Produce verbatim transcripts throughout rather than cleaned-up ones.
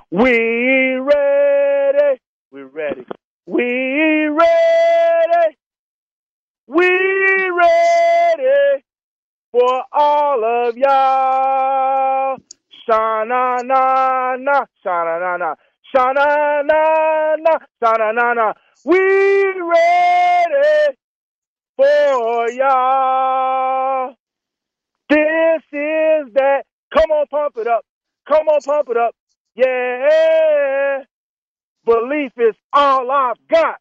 We ready. We ready. We ready. We ready for all of y'all. Shana na na, shana na na, shana na na, shana na na. We ready for y'all. This is that. Come on, pump it up. Come on, pump it up. Yeah. Belief is all I've got.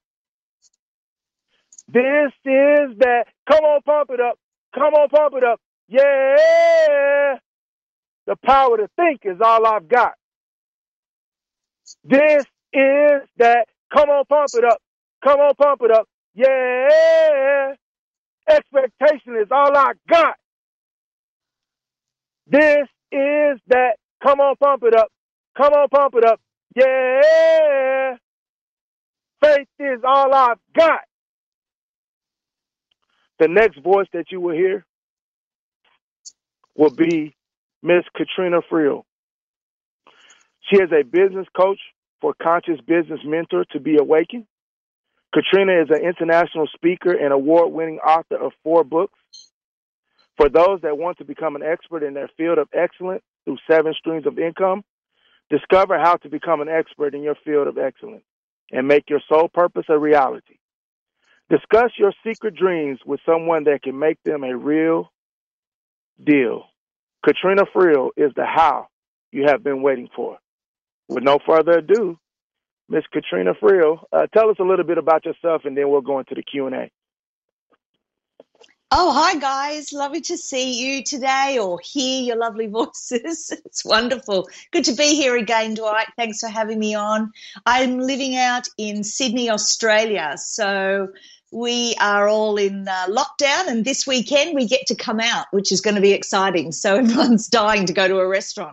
This is that. Come on, pump it up. Come on, pump it up. Yeah. The power to think is all I've got. This is that. Come on, pump it up. Come on, pump it up. Yeah. Expectation is all I got. This is that. Come on, pump it up. Come on, pump it up. Yeah. Faith is all I've got. The next voice that you will hear will be Miss Katrina Friel. She is a business coach for Conscious Business Mentor to Be Awakened. Katrina is an international speaker and award-winning author of four books. For those that want to become an expert in their field of excellence through seven streams of income, discover how to become an expert in your field of excellence and make your sole purpose a reality. Discuss your secret dreams with someone that can make them a real deal. Katrina Friel is the how you have been waiting for. With no further ado, Miss Katrina Friel, uh, tell us a little bit about yourself, and then we'll go into the Q and A. Oh, hi, guys. Lovely to see you today or hear your lovely voices. It's wonderful. Good to be here again, Dwight. Thanks for having me on. I'm living out in Sydney, Australia, so we are all in uh, lockdown, and this weekend we get to come out, which is going to be exciting. So everyone's dying to go to a restaurant.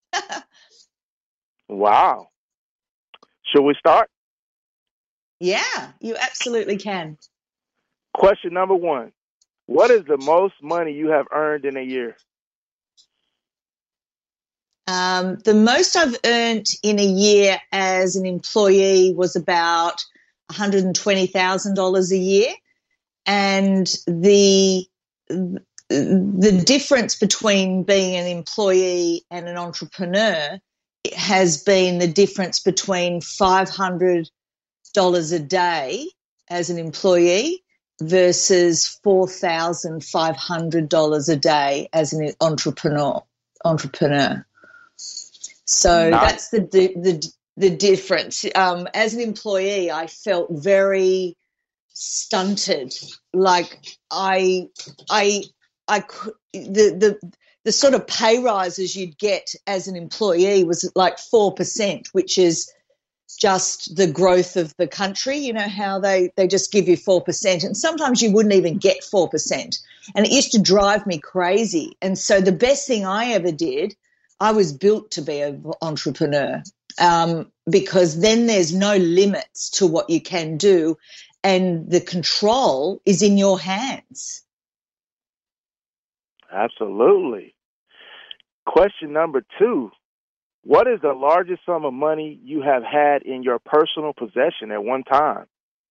Wow. Should we start? Yeah, you absolutely can. Question number one. What is the most money you have earned in a year? Um, the most I've earned in a year as an employee was about one hundred twenty thousand dollars a year. And the the difference between being an employee and an entrepreneur has been the difference between five hundred dollars a day as an employee versus four thousand five hundred dollars a day as an entrepreneur. Entrepreneur. So nice. That's the the the difference. Um, as an employee, I felt very stunted. Like I, I, I could the the the sort of pay rises you'd get as an employee was like four percent, which is just the growth of the country. You know how they, they just give you four percent, and sometimes you wouldn't even get four percent. And it used to drive me crazy. And so the best thing I ever did, I was built to be an entrepreneur um, because then there's no limits to what you can do, and the control is in your hands. Absolutely. Question number two. What is the largest sum of money you have had in your personal possession at one time?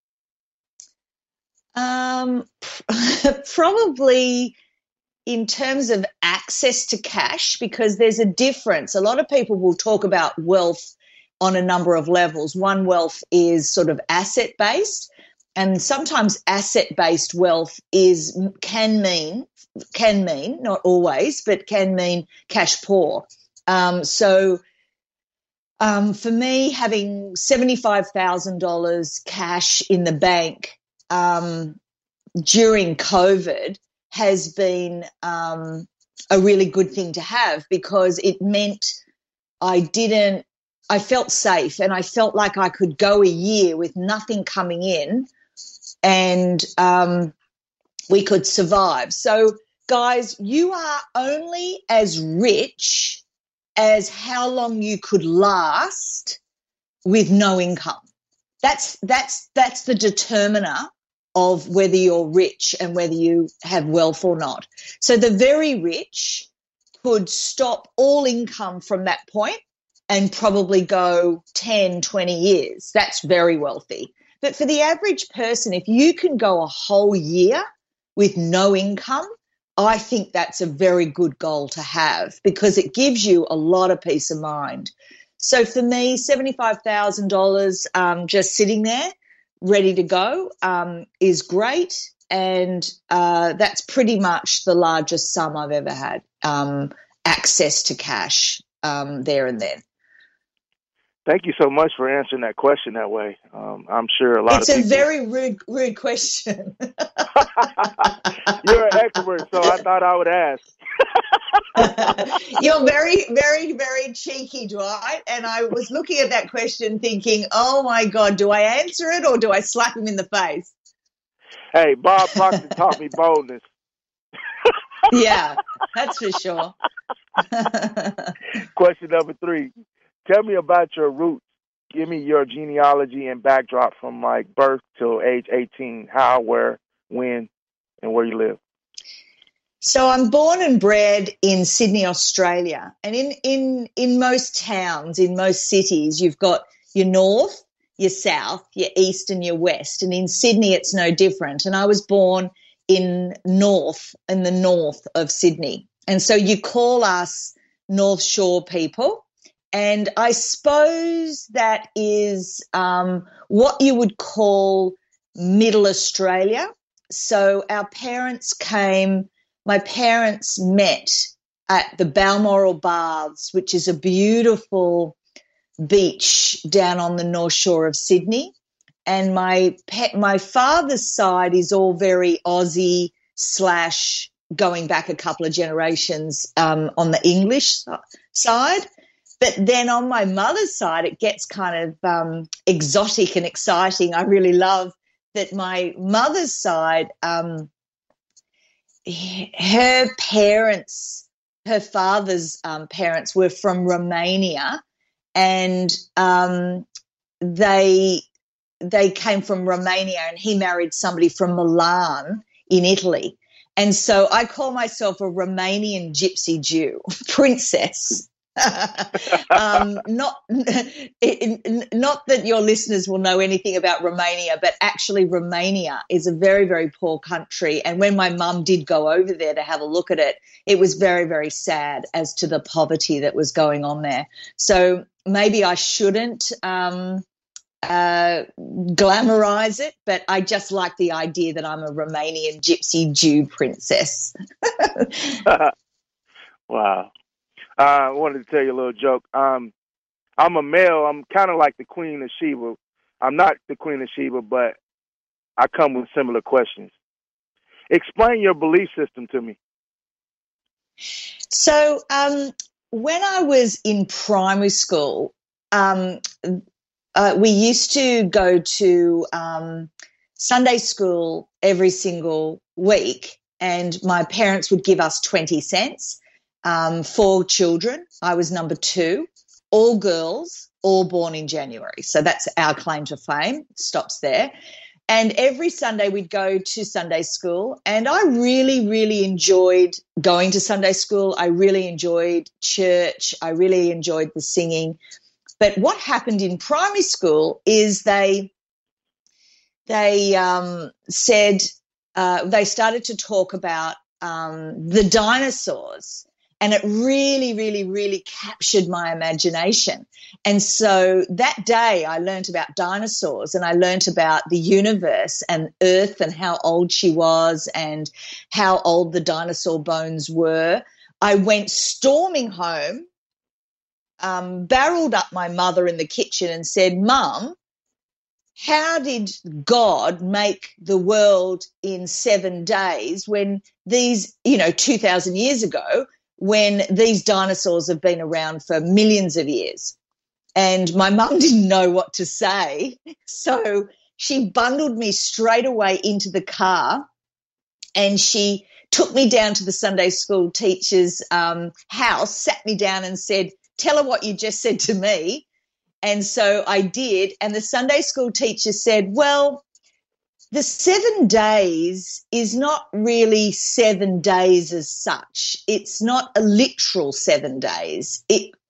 Um, probably in terms of access to cash, because there's a difference. A lot of people will talk about wealth on a number of levels. One, wealth is sort of asset-based, and sometimes asset-based wealth is can mean, can mean, not always, but can mean cash poor. Um, so um, for me, having seventy-five thousand dollars cash in the bank um, during COVID has been um, a really good thing to have, because it meant I didn't, I felt safe, and I felt like I could go a year with nothing coming in, and um, we could survive. So, guys, you are only as rich as how long you could last with no income. That's that's that's the determiner of whether you're rich and whether you have wealth or not. So the very rich could stop all income from that point and probably go ten, twenty years. That's very wealthy. But for the average person, if you can go a whole year with no income, I think that's a very good goal to have because it gives you a lot of peace of mind. So for me, seventy-five thousand dollars um, just sitting there ready to go um, is great. And uh, that's pretty much the largest sum I've ever had, um, access to cash um, there and then. Thank you so much for answering that question that way. Um, I'm sure a lot it's of people... It's a very rude, rude question. You're an expert, so I thought I would ask. You're very, very, very cheeky, Dwight. And I was looking at that question thinking, oh, my God, do I answer it or do I slap him in the face? Hey, Bob Proctor taught me boldness. Yeah, that's for sure. Question number three. Tell me about your roots. Give me your genealogy and backdrop from like birth till age eighteen. How, where, when, and where you live. So I'm born and bred in Sydney, Australia. And in, in, in most towns, in most cities, you've got your north, your south, your east and your west. And in Sydney, it's no different. And I was born in north, in the north of Sydney. And so you call us North Shore people. And I suppose that is um, what you would call Middle Australia. So our parents came, my parents met at the Balmoral Baths, which is a beautiful beach down on the North Shore of Sydney. And my pe- my father's side is all very Aussie slash going back a couple of generations um, on the English side. But then on my mother's side, it gets kind of um, exotic and exciting. I really love that my mother's side, um, her parents, her father's um, parents were from Romania, and um, they they came from Romania, and he married somebody from Milan in Italy. And so I call myself a Romanian gypsy Jew, princess. um, not, not that your listeners will know anything about Romania, but actually Romania is a very, very poor country. And when my mum did go over there to have a look at it, it was very, very sad as to the poverty that was going on there. So maybe I shouldn't um, uh, glamorize it, but I just like the idea that I'm a Romanian gypsy Jew princess. Wow. Uh, I wanted to tell you a little joke. Um, I'm a male. I'm kind of like the Queen of Sheba. I'm not the Queen of Sheba, but I come with similar questions. Explain your belief system to me. So um, when I was in primary school, um, uh, we used to go to um, Sunday school every single week, and my parents would give us twenty cents. Um, four children. I was number two, all girls, all born in January. So that's our claim to fame. It stops there. And every Sunday we'd go to Sunday school, and I really, really enjoyed going to Sunday school. I really enjoyed church. I really enjoyed the singing. But what happened in primary school is they they um, said uh, they started to talk about um, the dinosaurs. And it really, really, really captured my imagination. And so that day I learned about dinosaurs, and I learned about the universe and Earth and how old she was and how old the dinosaur bones were. I went storming home, um, barreled up my mother in the kitchen and said, "Mum, how did God make the world in seven days when these, you know, two thousand years ago, when these dinosaurs have been around for millions of years?" And my mum didn't know what to say. So she bundled me straight away into the car, and she took me down to the Sunday school teacher's um, house, sat me down and said, "Tell her what you just said to me." And so I did. And the Sunday school teacher said, "Well, the seven days is not really seven days as such. It's not a literal seven days. It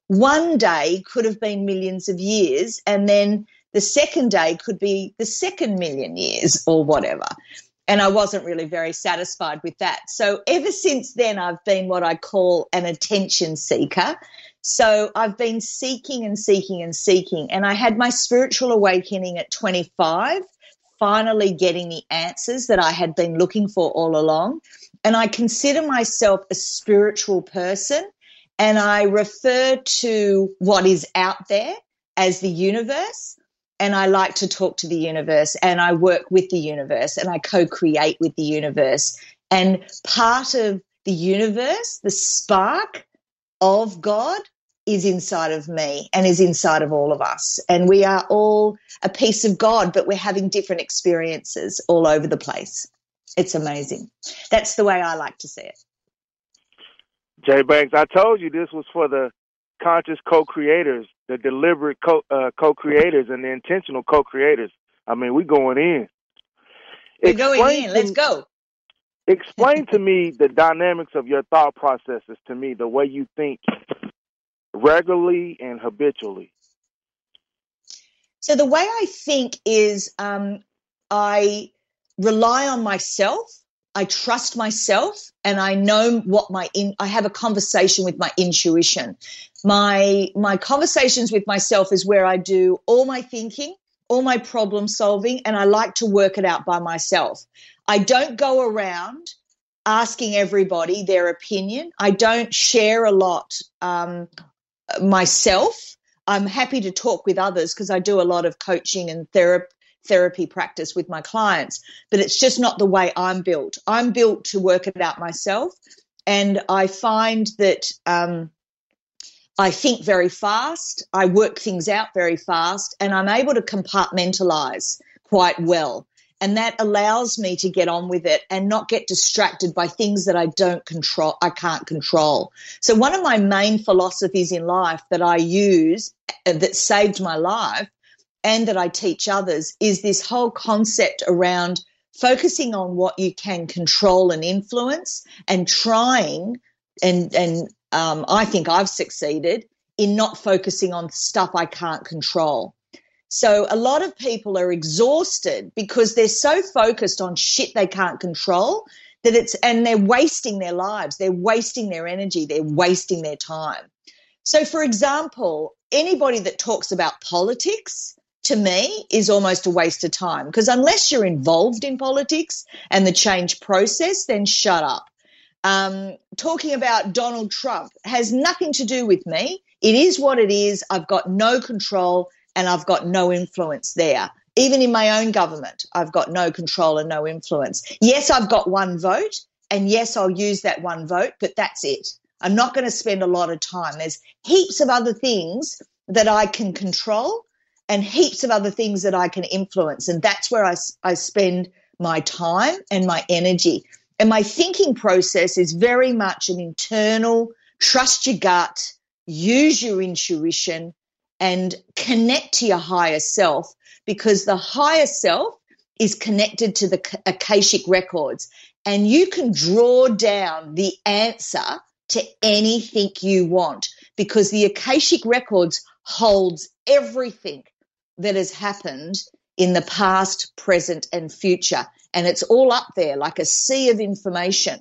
one day could have been millions of years, and then the second day could be the second million years or whatever. And I wasn't really very satisfied with that. So ever since then, I've been what I call an attention seeker. So I've been seeking and seeking and seeking. And I had my spiritual awakening at twenty-five, finally getting the answers that I had been looking for all along. And I consider myself a spiritual person, and I refer to what is out there as the universe. And I like to talk to the universe, and I work with the universe, and I co-create with the universe. And part of the universe, the spark of God, is inside of me and is inside of all of us. And we are all a piece of God, but we're having different experiences all over the place. It's amazing. That's the way I like to see it. Jay Banks, I told you this was for the conscious co-creators, the deliberate co- uh, co-creators and the intentional co-creators. I mean, we're going in. We're Explain going in. to- Let's go. Explain to me the dynamics of your thought processes, to me, the way you think regularly and habitually. So the way I think is um, I rely on myself. I trust myself, and I know what my in, I have a conversation with my intuition. My my conversations with myself is where I do all my thinking, all my problem solving, and I like to work it out by myself. I don't go around asking everybody their opinion. I don't share a lot um, myself. I'm happy to talk with others because I do a lot of coaching and therapy. therapy practice with my clients, but it's just not the way I'm built. I'm built to work it out myself, and I find that um, I think very fast, I work things out very fast, and I'm able to compartmentalize quite well, and that allows me to get on with it and not get distracted by things that I don't control, I can't control. So one of my main philosophies in life that I use uh, that saved my life and that I teach others is this whole concept around focusing on what you can control and influence, and trying, and, and um, I think I've succeeded in not focusing on stuff I can't control. So a lot of people are exhausted because they're so focused on shit they can't control that it's, and they're wasting their lives, they're wasting their energy, they're wasting their time. So for example, anybody that talks about politics, to me, is almost a waste of time, because unless you're involved in politics and the change process, then shut up. Um, talking about Donald Trump has nothing to do with me. It is what it is. I've got no control and I've got no influence there. Even in my own government, I've got no control and no influence. Yes, I've got one vote, and yes, I'll use that one vote, but that's it. I'm not going to spend a lot of time. There's heaps of other things that I can control and heaps of other things that I can influence. And that's where I, I spend my time and my energy. And my thinking process is very much an internal, trust your gut, use your intuition, and connect to your higher self, because the higher self is connected to the Akashic records, and you can draw down the answer to anything you want, because the Akashic records holds everything that has happened in the past, present, and future. And it's all up there like a sea of information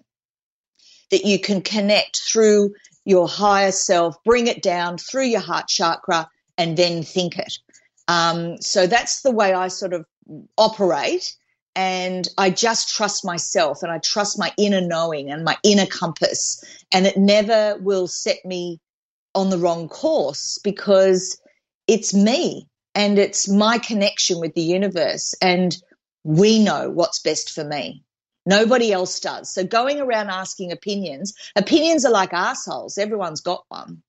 that you can connect through your higher self, bring it down through your heart chakra, and then think it. Um, so that's the way I sort of operate. And I just trust myself, and I trust my inner knowing and my inner compass, and it never will set me on the wrong course, because it's me. And it's my connection with the universe, and we know what's best for me. Nobody else does. So going around asking opinions, opinions are like assholes. Everyone's got one.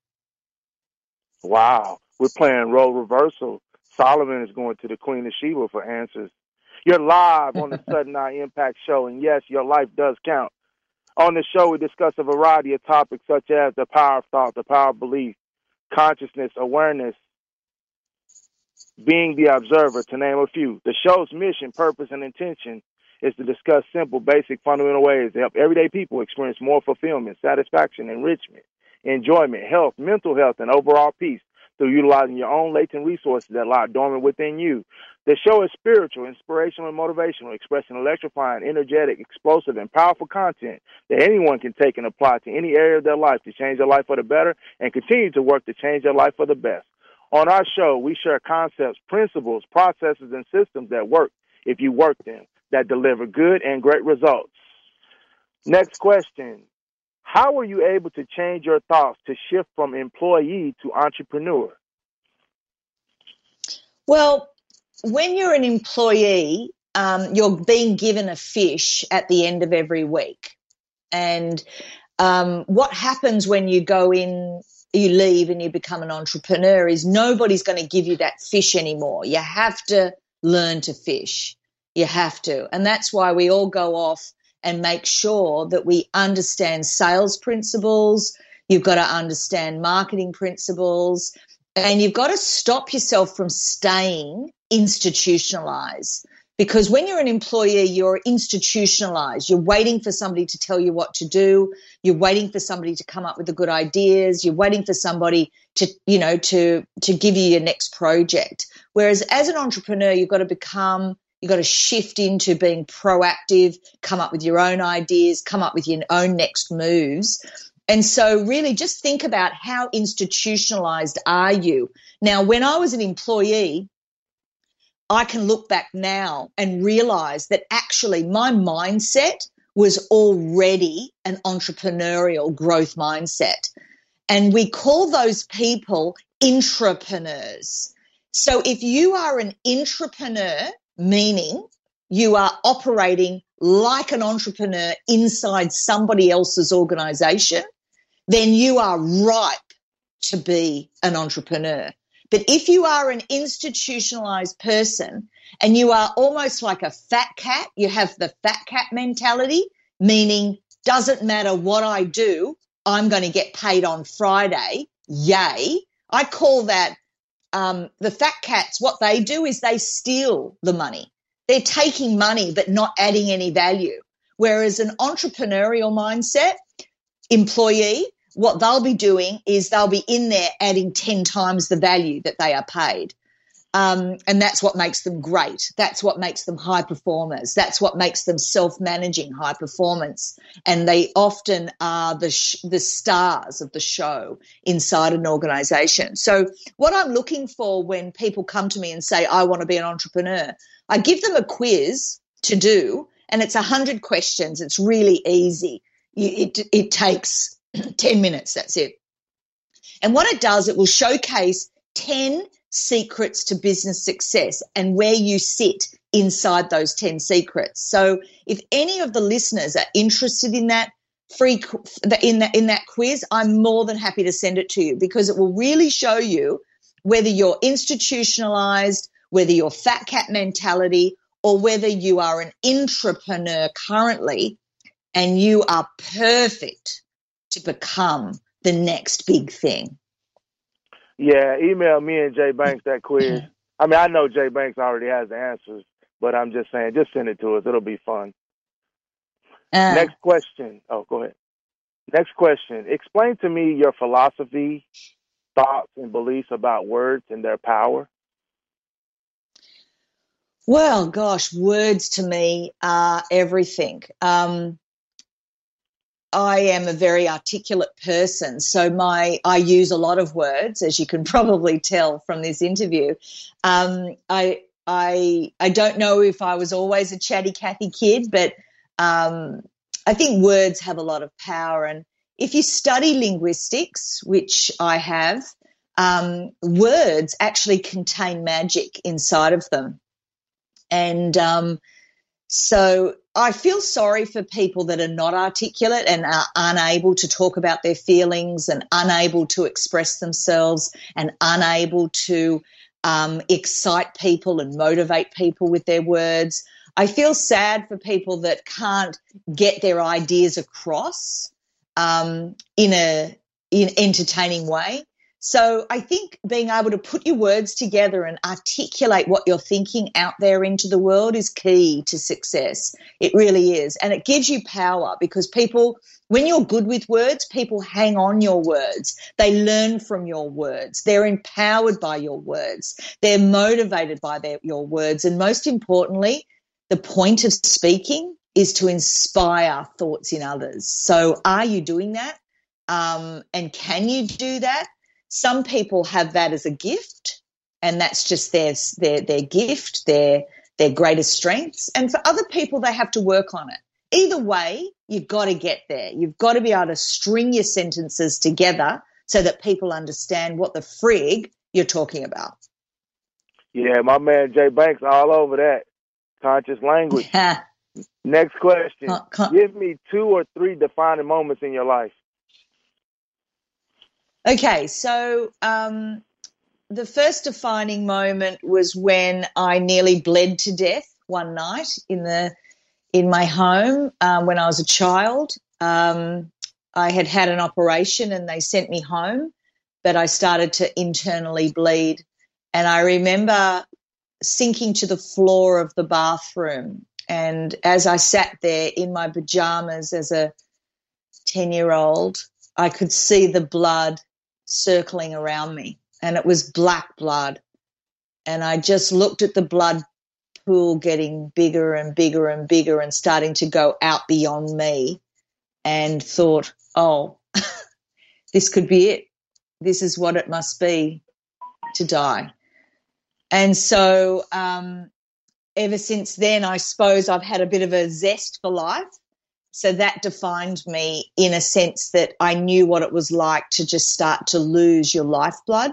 Wow. We're playing role reversal. Solomon is going to the Queen of Sheba for answers. You're live on the Sudden Eye Impact Show, and yes, your life does count. On the show, we discuss a variety of topics such as the power of thought, the power of belief, consciousness, awareness, being the observer, to name a few. The show's mission, purpose, and intention is to discuss simple, basic, fundamental ways to help everyday people experience more fulfillment, satisfaction, enrichment, enjoyment, health, mental health, and overall peace through utilizing your own latent resources that lie dormant within you. The show is spiritual, inspirational, and motivational, expressing electrifying, energetic, explosive, and powerful content that anyone can take and apply to any area of their life to change their life for the better and continue to work to change their life for the best. On our show, we share concepts, principles, processes, and systems that work if you work them, that deliver good and great results. Next question. How were you able to change your thoughts to shift from employee to entrepreneur? Well, when you're an employee, um, you're being given a fish at the end of every week. And um, what happens when you go in, you leave and you become an entrepreneur is nobody's going to give you that fish anymore. You have to learn to fish. You have to. And that's why we all go off and make sure that we understand sales principles. You've got to understand marketing principles, and you've got to stop yourself from staying institutionalized. Because when you're an employee, you're institutionalized. You're waiting for somebody to tell you what to do. You're waiting for somebody to come up with the good ideas. You're waiting for somebody to, you know, to, to give you your next project. Whereas as an entrepreneur, you've got to become, you've got to shift into being proactive, come up with your own ideas, come up with your own next moves. And so really just think about how institutionalized are you? Now, when I was an employee, I can look back now and realize that actually my mindset was already an entrepreneurial growth mindset. And we call those people intrapreneurs. So if you are an intrapreneur, meaning you are operating like an entrepreneur inside somebody else's organization, then you are ripe to be an entrepreneur. But if you are an institutionalized person and you are almost like a fat cat, you have the fat cat mentality, meaning doesn't matter what I do, I'm going to get paid on Friday. Yay. I call that um, the fat cats. What they do is they steal the money. They're taking money but not adding any value. Whereas an entrepreneurial mindset, employee, what they'll be doing is they'll be in there adding ten times the value that they are paid. Um, and that's what makes them great. That's what makes them high performers. That's what makes them self-managing high performance. And they often are the sh- the stars of the show inside an organization. So what I'm looking for when people come to me and say, I want to be an entrepreneur, I give them a quiz to do, and it's one hundred questions. It's really easy. You, it, it takes ten minutes, that's it. And what it does, it will showcase ten secrets to business success and where you sit inside those ten secrets. So if any of the listeners are interested in that free in that in that quiz, I'm more than happy to send it to you, because it will really show you whether you're institutionalized, whether you're fat cat mentality, or whether you are an intrapreneur currently and you are perfect to become the next big thing. Yeah, email me and Jay Banks that quiz. I mean, I know Jay Banks already has the answers, but I'm just saying, just send it to us. It'll be fun. Uh, Next question. Oh, go ahead. Next question. Explain to me your philosophy, thoughts, and beliefs about words and their power. Well, gosh, words to me are everything. Um, I am a very articulate person, so my I use a lot of words, as you can probably tell from this interview. Um, I I I don't know if I was always a chatty Cathy kid, but um, I think words have a lot of power. And if you study linguistics, which I have, um, words actually contain magic inside of them, and um, so I feel sorry for people that are not articulate and are unable to talk about their feelings and unable to express themselves and unable to um, excite people and motivate people with their words. I feel sad for people that can't get their ideas across um, in a in entertaining way. So I think being able to put your words together and articulate what you're thinking out there into the world is key to success. It really is. And it gives you power, because people, when you're good with words, people hang on your words. They learn from your words. They're empowered by your words. They're motivated by their, your words. And most importantly, the point of speaking is to inspire thoughts in others. So are you doing that? Um, and can you do that? Some people have that as a gift, and that's just their their their gift, their their greatest strengths. And for other people, they have to work on it. Either way, you've got to get there. You've got to be able to string your sentences together so that people understand what the frig you're talking about. Yeah, my man Jay Banks all over that. Conscious language. Next question. Con- con- Give me two or three defining moments in your life. Okay, so um, the first defining moment was when I nearly bled to death one night in the in my home um, when I was a child. Um, I had had an operation and they sent me home, but I started to internally bleed. And I remember sinking to the floor of the bathroom. And as I sat there in my pajamas as a ten-year-old, I could see the blood circling around me, and it was black blood. And I just looked at the blood pool getting bigger and bigger and bigger and starting to go out beyond me, and thought, oh, this could be it. This is what it must be to die. And so um, ever since then, I suppose I've had a bit of a zest for life. So that defined me in a sense that I knew what it was like to just start to lose your lifeblood.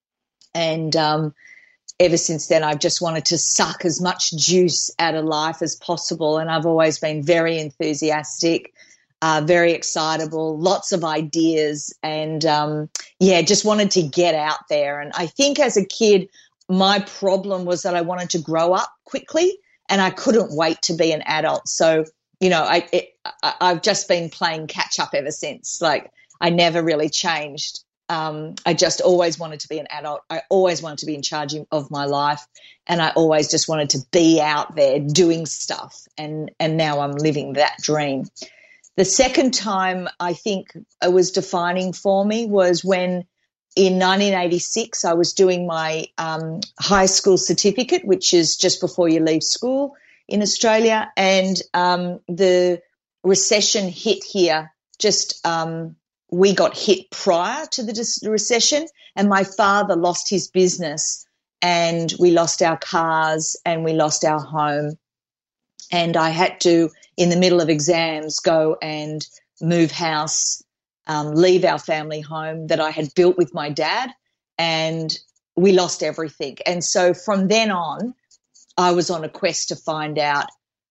And um, ever since then, I've just wanted to suck as much juice out of life as possible. And I've always been very enthusiastic, uh, very excitable, lots of ideas. And, um, yeah, just wanted to get out there. And I think as a kid, my problem was that I wanted to grow up quickly and I couldn't wait to be an adult. So, you know, I, it, I, I've just been playing catch up ever since. Like, I never really changed. Um, I just always wanted to be an adult. I always wanted to be in charge of my life, and I always just wanted to be out there doing stuff. And, and now I'm living that dream. The second time I think it was defining for me was when in nineteen eighty-six I was doing my um, high school certificate, which is just before you leave school in Australia, and um, the recession hit here. Just um, we got hit prior to the dis- recession, and my father lost his business, and we lost our cars, and we lost our home, and I had to, in the middle of exams, go and move house, um, leave our family home that I had built with my dad, and we lost everything. And so from then on, I was on a quest to find out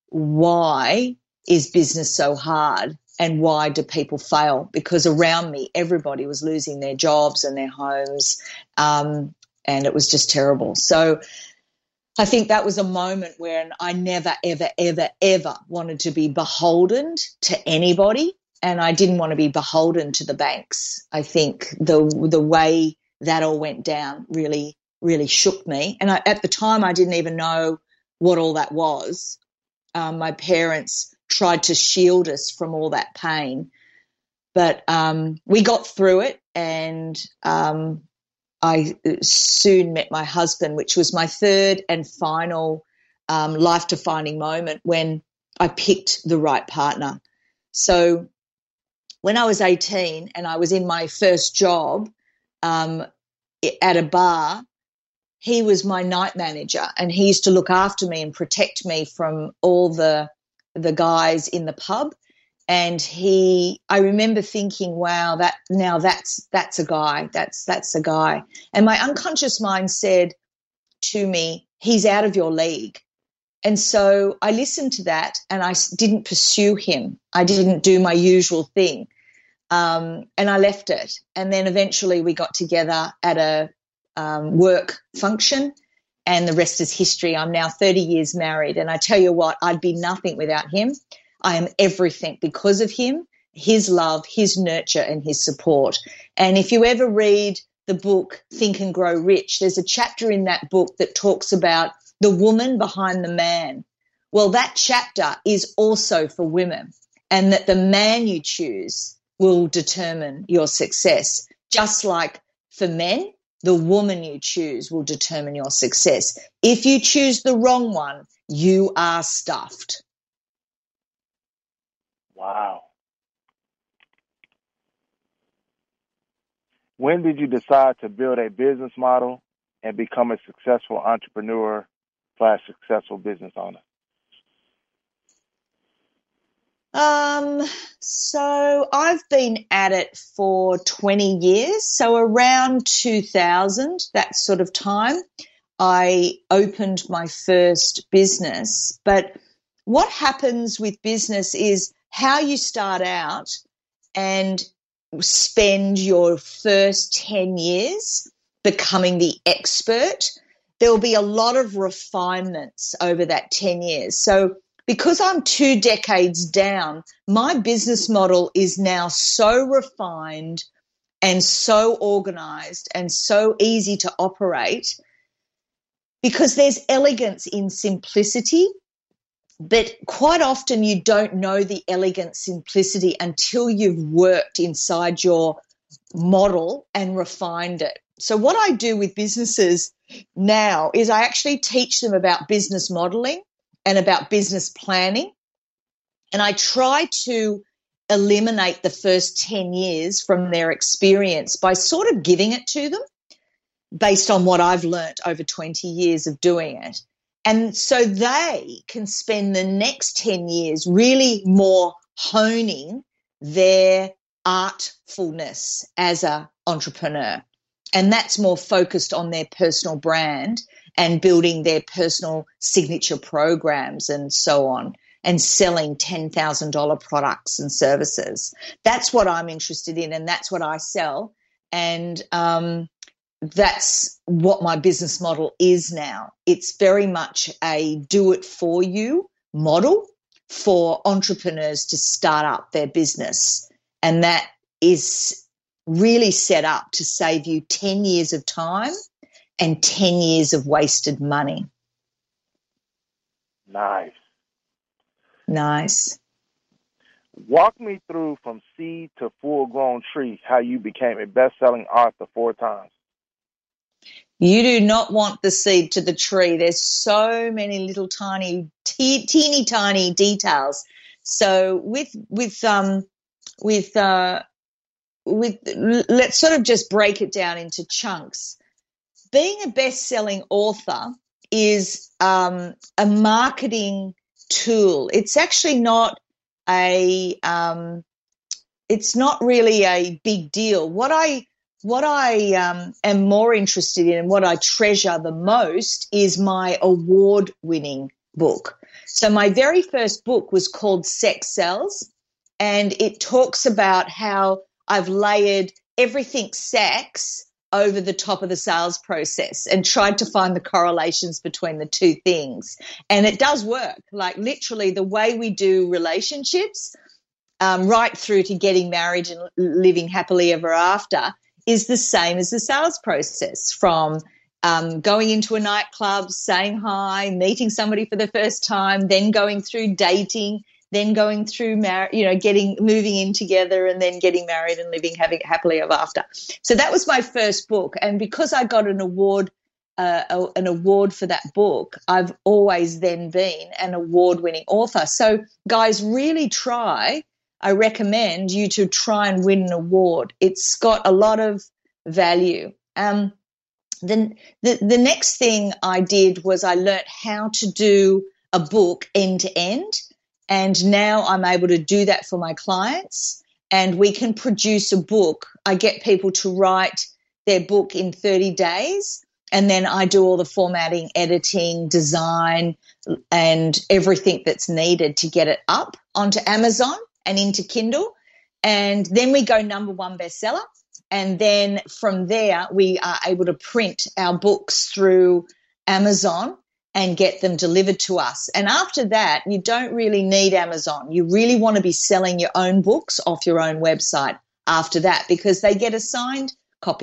why is business so hard and why do people fail? Because around me, everybody was losing their jobs and their homes, um, and it was just terrible. So I think that was a moment where I never, ever, ever, ever wanted to be beholden to anybody, and I didn't want to be beholden to the banks. I think the the way that all went down really really shook me. And I, at the time, I didn't even know what all that was. Um, my parents tried to shield us from all that pain. But um, we got through it, and um, I soon met my husband, which was my third and final um, life-defining moment when I picked the right partner. So when I was eighteen and I was in my first job um, at a bar, he was my night manager, and he used to look after me and protect me from all the the guys in the pub. And he, I remember thinking, wow, that now that's that's a guy, that's that's a guy. And my unconscious mind said to me, he's out of your league. And so I listened to that, and I didn't pursue him. I didn't do my usual thing, um, and I left it. And then eventually we got together at a Um, work function, and the rest is history. I'm now thirty years married, and I tell you what, I'd be nothing without him. I am everything because of him, his love, his nurture, and his support. And if you ever read the book Think and Grow Rich, there's a chapter in that book that talks about the woman behind the man. Well, that chapter is also for women, and that the man you choose will determine your success. Just like for men, the woman you choose will determine your success. If you choose the wrong one, you are stuffed. Wow. When did you decide to build a business model and become a successful entrepreneur slash successful business owner? Um, so I've been at it for twenty years. So around two thousand, that sort of time, I opened my first business. But what happens with business is how you start out and spend your first ten years becoming the expert. There will be a lot of refinements over that ten years. So because I'm two decades down, my business model is now so refined and so organized and so easy to operate because there's elegance in simplicity. But quite often you don't know the elegant simplicity until you've worked inside your model and refined it. So what I do with businesses now is I actually teach them about business modeling and about business planning. And I try to eliminate the first ten years from their experience by sort of giving it to them based on what I've learnt over twenty years of doing it. And so they can spend the next ten years really more honing their artfulness as an entrepreneur. And that's more focused on their personal brand and building their personal signature programs and so on, and selling ten thousand dollars products and services. That's what I'm interested in, and that's what I sell. And um, that's what my business model is now. It's very much a do-it-for-you model for entrepreneurs to start up their business. And that is really set up to save you ten years of time and ten years of wasted money. Nice. Nice. Walk me through from seed to full-grown tree, how you became a best-selling author four times. You do not want the seed to the tree. There's so many little tiny, te- teeny tiny details. So with with um with uh with let's sort of just break it down into chunks. Being a best-selling author is um, a marketing tool. It's actually not a um, it's not really a big deal. What I What I um, am more interested in and what I treasure the most is my award-winning book. So my very first book was called Sex Sells, and it talks about how I've layered everything sex over the top of the sales process and tried to find the correlations between the two things. And it does work. Like literally the way we do relationships, um, right through to getting married and living happily ever after, is the same as the sales process, from um, going into a nightclub, saying hi, meeting somebody for the first time, then going through dating, then going through, mar- you know, getting, moving in together and then getting married and living having happily ever after. So that was my first book. And because I got an award, uh, a, an award for that book, I've always then been an award-winning author. So guys, really try. I recommend you to try and win an award. It's got a lot of value. Um, the, the, the next thing I did was I learnt how to do a book end to end. And now I'm able to do that for my clients, and we can produce a book. I get people to write their book in thirty days, and then I do all the formatting, editing, design, and everything that's needed to get it up onto Amazon and into Kindle. And then we go number one bestseller. And then from there, we are able to print our books through Amazon and get them delivered to us. And after that, you don't really need Amazon. You really want to be selling your own books off your own website after that, because they get a signed copy.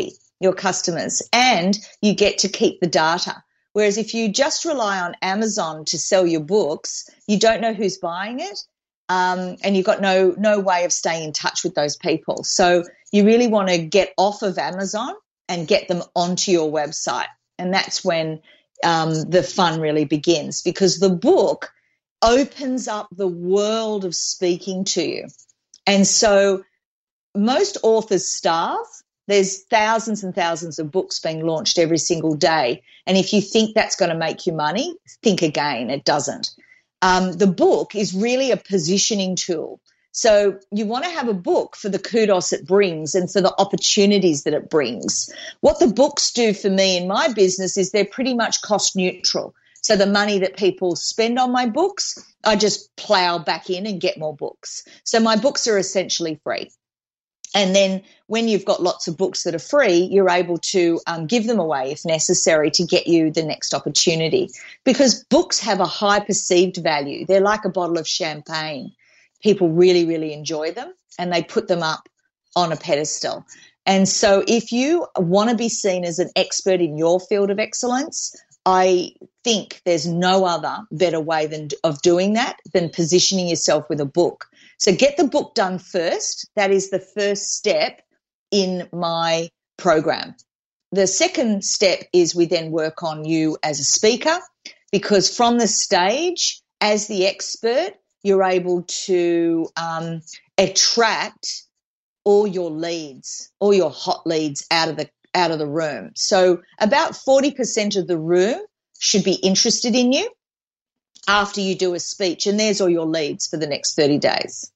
your customers, and you get to keep the data. Whereas if you just rely on Amazon to sell your books, you don't know who's buying it, um, and you've got no no way of staying in touch with those people. So you really want to get off of Amazon and get them onto your website, and that's when um, the fun really begins, because the book opens up the world of speaking to you. And so most authors starve. There's thousands and thousands of books being launched every single day. And if you think that's going to make you money, think again. It doesn't. Um, the book is really a positioning tool. So you want to have a book for the kudos it brings and for the opportunities that it brings. What the books do for me in my business is they're pretty much cost neutral. So the money that people spend on my books, I just plow back in and get more books. So my books are essentially free. And then when you've got lots of books that are free, you're able to um, give them away if necessary to get you the next opportunity, because books have a high perceived value. They're like a bottle of champagne. People really, really enjoy them, and they put them up on a pedestal. And so if you want to be seen as an expert in your field of excellence, I think there's no other better way than of doing that than positioning yourself with a book. So get the book done first. That is the first step in my program. The second step is we then work on you as a speaker, because from the stage, as the expert, you're able to um, attract all your leads, all your hot leads out of the out of the room. So about forty percent of the room should be interested in you after you do a speech, and there's all your leads for the next thirty days.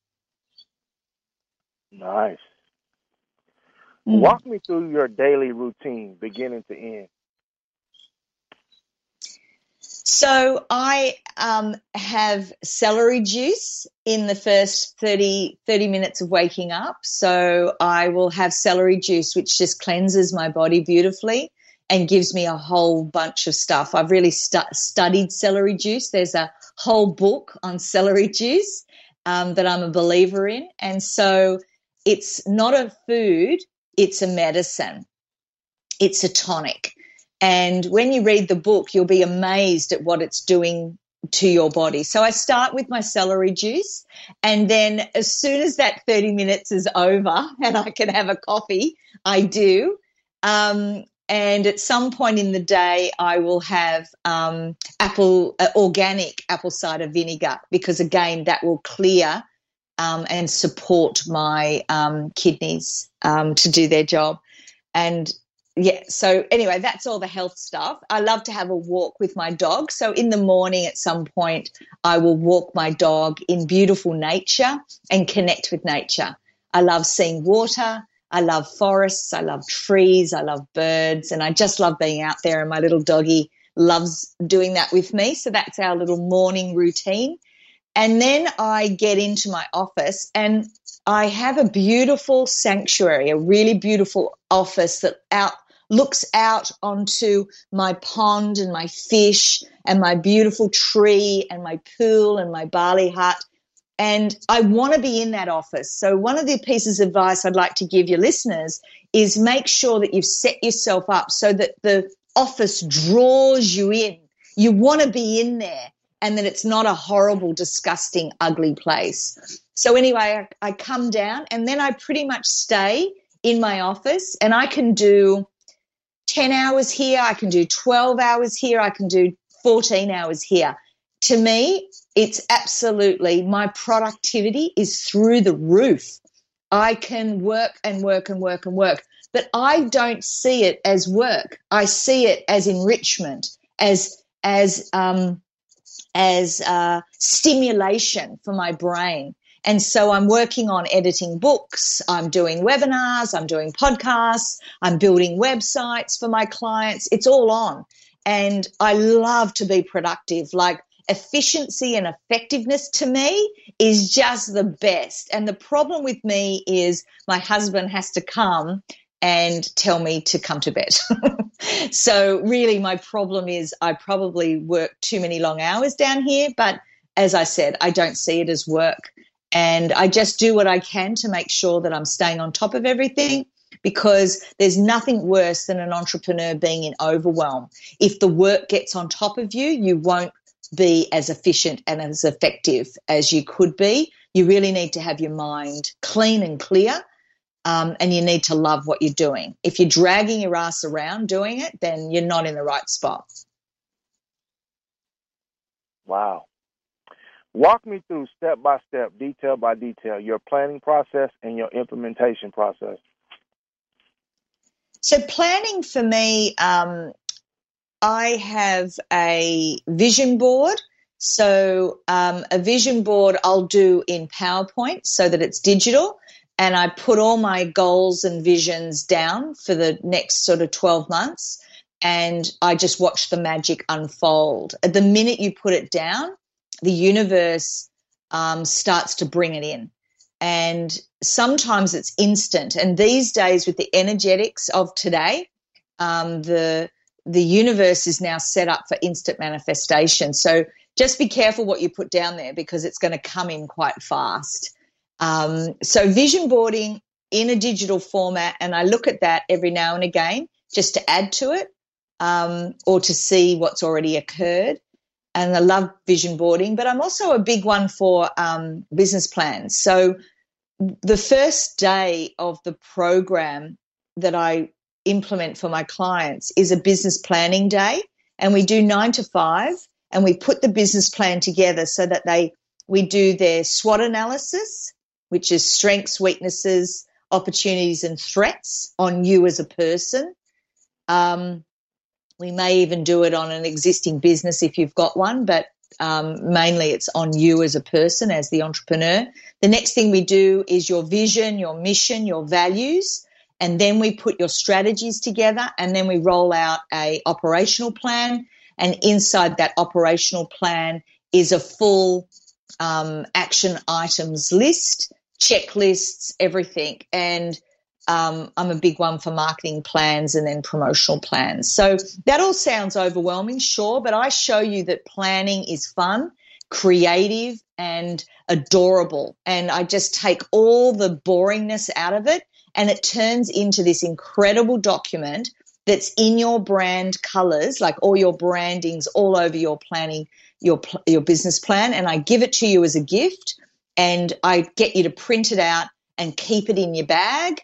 Nice. Mm. Walk me through your daily routine, beginning to end. So I um, have celery juice in the first thirty, thirty minutes of waking up. So I will have celery juice, which just cleanses my body beautifully and gives me a whole bunch of stuff. I've really stu- studied celery juice. There's a whole book on celery juice um, that I'm a believer in. And so it's not a food, it's a medicine. It's a tonic. And when you read the book, you'll be amazed at what it's doing to your body. So I start with my celery juice, and then as soon as that thirty minutes is over and I can have a coffee, I do. Um, and at some point in the day, I will have um, apple uh, organic apple cider vinegar, because, again, that will clear um, and support my um, kidneys um, to do their job. And yeah, so anyway, that's all the health stuff. I love to have a walk with my dog. So in the morning at some point, I will walk my dog in beautiful nature and connect with nature. I love seeing water. I love forests. I love trees. I love birds. And I just love being out there, and my little doggy loves doing that with me. So that's our little morning routine. And then I get into my office, and I have a beautiful sanctuary, a really beautiful office that out looks out onto my pond and my fish and my beautiful tree and my pool and my barley hut. And I want to be in that office. So one of the pieces of advice I'd like to give your listeners is make sure that you've set yourself up so that the office draws you in. You want to be in there, and that it's not a horrible, disgusting, ugly place. So anyway, I, I come down, and then I pretty much stay in my office, and I can do ten hours here, I can do twelve hours here, I can do fourteen hours here. To me, it's absolutely, my productivity is through the roof. I can work and work and work and work, but I don't see it as work. I see it as enrichment, as as um, as uh, stimulation for my brain. And so I'm working on editing books, I'm doing webinars, I'm doing podcasts, I'm building websites for my clients. It's all on. And I love to be productive. Like, efficiency and effectiveness to me is just the best. And the problem with me is my husband has to come and tell me to come to bed. So really my problem is I probably work too many long hours down here. But as I said, I don't see it as work. And I just do what I can to make sure that I'm staying on top of everything. because there's nothing worse than an entrepreneur being in overwhelm. If the work gets on top of you, you won't be as efficient and as effective as you could be. You really need to have your mind clean and clear, um, and you need to love what you're doing. If you're dragging your ass around doing it, then you're not in the right spot. Wow. Walk me through step by step, detail by detail, your planning process and your implementation process. So planning for me, um, I have a vision board. So um, a vision board I'll do in PowerPoint so that it's digital, and I put all my goals and visions down for the next sort of twelve months, and I just watch the magic unfold. At the minute you put it down, the universe um, starts to bring it in. And sometimes it's instant. And these days with the energetics of today, um, the the universe is now set up for instant manifestation. So just be careful what you put down there, because it's going to come in quite fast. Um, so vision boarding in a digital format, and I look at that every now and again just to add to it, um, or to see what's already occurred. And I love vision boarding, but I'm also a big one for um, business plans. So the first day of the program that I implement for my clients is a business planning day, and we do nine to five, and we put the business plan together so that they we do their SWOT analysis, which is strengths, weaknesses, opportunities, and threats on you as a person. Um, we may even do it on an existing business if you've got one, but um, mainly it's on you as a person, as the entrepreneur. The next thing we do is your vision, your mission, your values, and then we put your strategies together, and then we roll out a operational plan, and inside that operational plan is a full um, action items list, checklists, everything. And um, I'm a big one for marketing plans and then promotional plans. So that all sounds overwhelming, sure, but I show you that planning is fun, creative, and adorable. And I just take all the boringness out of it, and it turns into this incredible document that's in your brand colors, like all your brandings all over your planning, your your business plan, and I give it to you as a gift, and I get you to print it out and keep it in your bag.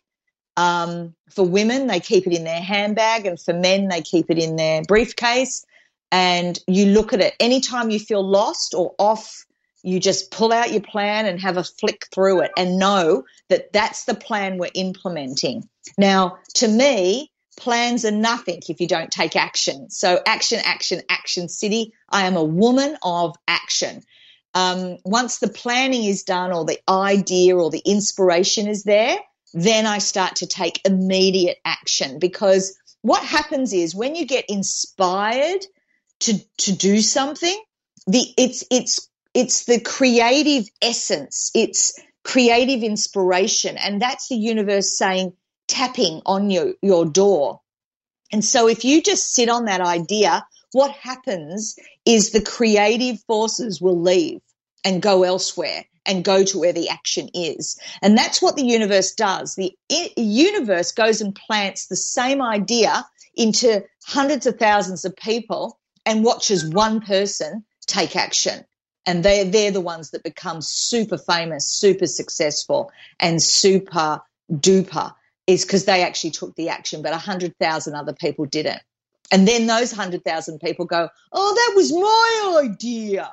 Um, for women, they keep it in their handbag, and for men, they keep it in their briefcase. And you look at it. Anytime you feel lost or off, you just pull out your plan and have a flick through it and know that that's the plan we're implementing. Now, to me, plans are nothing if you don't take action. So action, action, action city. I am a woman of action. Um, once the planning is done, or the idea or the inspiration is there, then I start to take immediate action, because what happens is when you get inspired to to do something, the it's it's it's the creative essence, it's creative inspiration, and that's the universe saying, tapping on your, your door. And so if you just sit on that idea, what happens is the creative forces will leave and go elsewhere and go to where the action is. And that's what the universe does. The I- universe goes and plants the same idea into hundreds of thousands of people and watches one person take action. And they're, they're the ones that become super famous, super successful, and super duper, is because they actually took the action, but one hundred thousand other people didn't. And then those one hundred thousand people go, oh, that was my idea.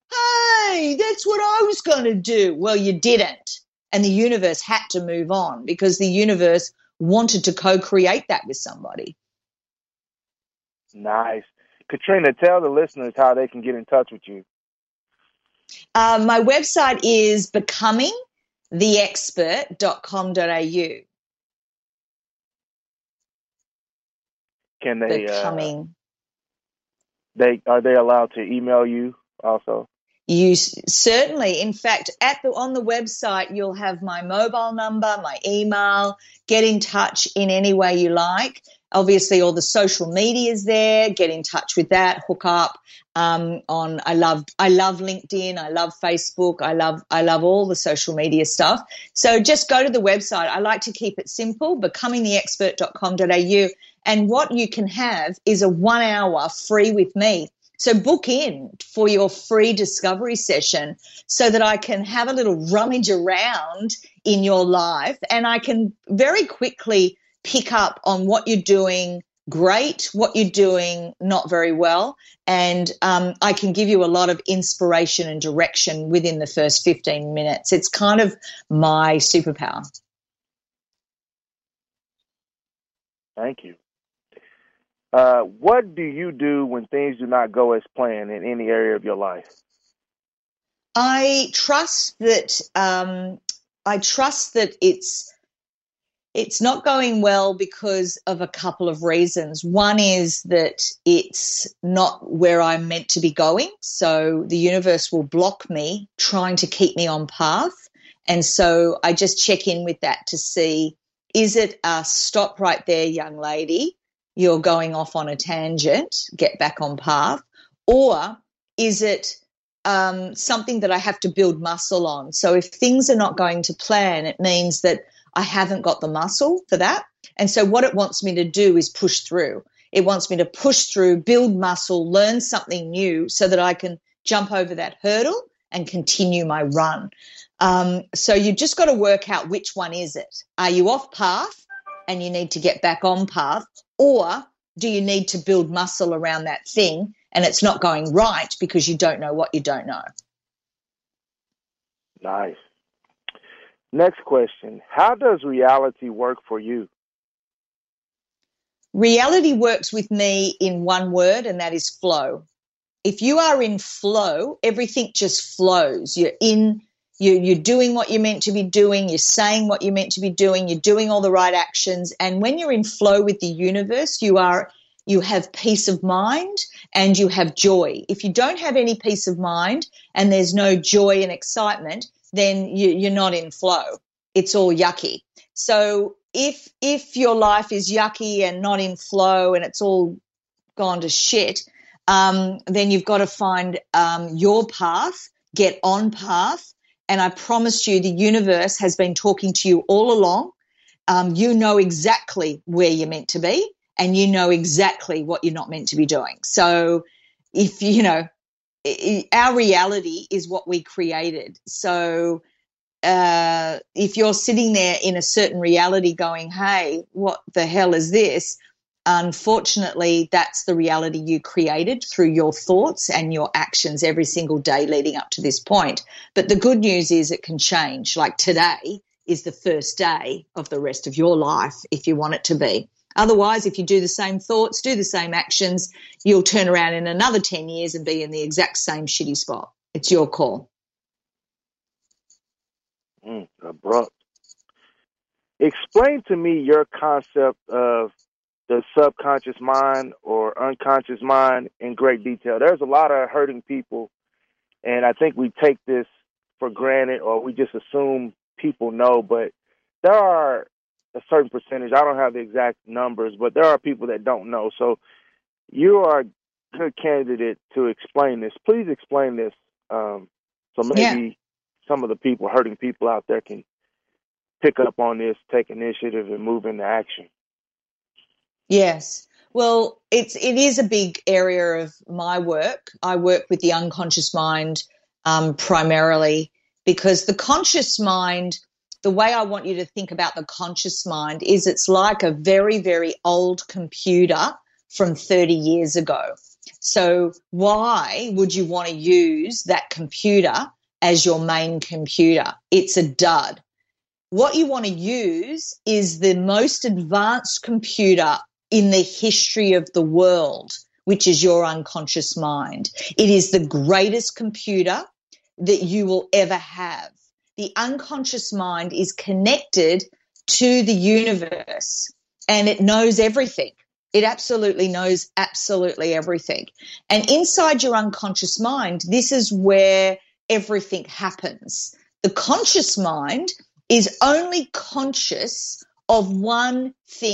Hey, that's what I was going to do. Well, you didn't. And the universe had to move on, because the universe wanted to co-create that with somebody. Nice. Katrina, tell the listeners how they can get in touch with you. Uh, my website is becoming the expert dot com dot a u. Can they? Becoming. Uh, they are they allowed to email you also? You certainly. In fact, at the on the website, you'll have my mobile number, my email. Get in touch in any way you like. Obviously, all the social media is there. Get in touch with that. Hook up um, on. I love. I love LinkedIn. I love Facebook. I love. I love all the social media stuff. So just go to the website. I like to keep it simple. becoming the expert dot com dot a u. And what you can have is a one hour free with me. So book in for your free discovery session so that I can have a little rummage around in your life and I can very quickly pick up on what you're doing great, what you're doing not very well, and um, I can give you a lot of inspiration and direction within the first fifteen minutes. It's kind of my superpower. Thank you. Uh, what do you do when things do not go as planned in any area of your life? I trust that um, I trust that it's it's not going well because of a couple of reasons. One is that it's not where I'm meant to be going, so the universe will block me trying to keep me on path, and so I just check in with that to see, is it a stop right there, young lady? You're going off on a tangent, get back on path, or is it um, something that I have to build muscle on? So if things are not going to plan, it means that I haven't got the muscle for that. And so what it wants me to do is push through. It wants me to push through, build muscle, learn something new so that I can jump over that hurdle and continue my run. Um, so you just got to work out which one is it. Are you off path and you need to get back on path? Or do you need to build muscle around that thing and it's not going right because you don't know what you don't know? Nice. Next question. How does reality work for you? Reality works with me in one word, and that is flow. If you are in flow, everything just flows. You're in You, you're doing what you're meant to be doing. You're saying what you're meant to be doing. You're doing all the right actions. And when you're in flow with the universe, you are you have peace of mind and you have joy. If you don't have any peace of mind and there's no joy and excitement, then you, you're not in flow. It's all yucky. So if if your life is yucky and not in flow and it's all gone to shit, um, then you've got to find um, your path, get on path. And I promise you, the universe has been talking to you all along. Um, you know exactly where you're meant to be and you know exactly what you're not meant to be doing. So if, you know, our reality is what we created. So uh, if you're sitting there in a certain reality going, hey, what the hell is this? Unfortunately, that's the reality you created through your thoughts and your actions every single day leading up to this point. But the good news is it can change. Like today is the first day of the rest of your life if you want it to be. Otherwise, if you do the same thoughts, do the same actions, you'll turn around in another ten years and be in the exact same shitty spot. It's your call. Mm, abrupt. Explain to me your concept of the subconscious mind or unconscious mind in great detail. There's a lot of hurting people, and I think we take this for granted or we just assume people know, but there are a certain percentage, I don't have the exact numbers, but there are people that don't know. So you are a good candidate to explain this. Please explain this um, so maybe yeah. some of the people, hurting people out there can pick up on this, take initiative, and move into action. Yes. Well, it's it is a big area of my work. I work with the unconscious mind um, primarily because the conscious mind, the way I want you to think about the conscious mind is it's like a very, very old computer from thirty years ago. So why would you want to use that computer as your main computer? It's a dud. What you want to use is the most advanced computer in the history of the world, which is your unconscious mind. It is the greatest computer that you will ever have. The unconscious mind is connected to the universe and it knows everything. It absolutely knows absolutely everything. And inside your unconscious mind, this is where everything happens. The conscious mind is only conscious of one thing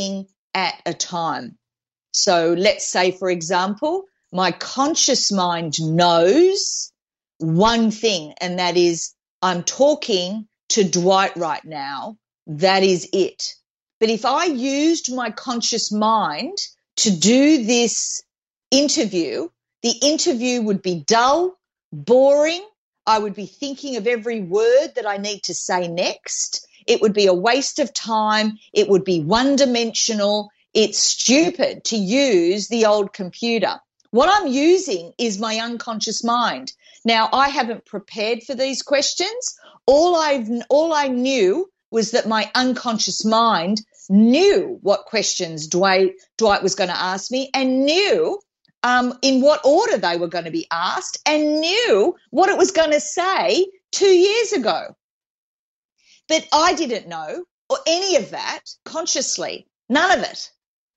at a time. So let's say, for example, my conscious mind knows one thing, and that is I'm talking to Dwight right now. That is it. But if I used my conscious mind to do this interview, the interview would be dull, boring. I would be thinking of every word that I need to say next. It would be a waste of time. It would be one-dimensional. It's stupid to use the old computer. What I'm using is my unconscious mind. Now, I haven't prepared for these questions. All I've, all I knew was that my unconscious mind knew what questions Dwight, Dwight was going to ask me, and knew um, in what order they were going to be asked, and knew what it was going to say two years ago. But I didn't know or any of that consciously, none of it.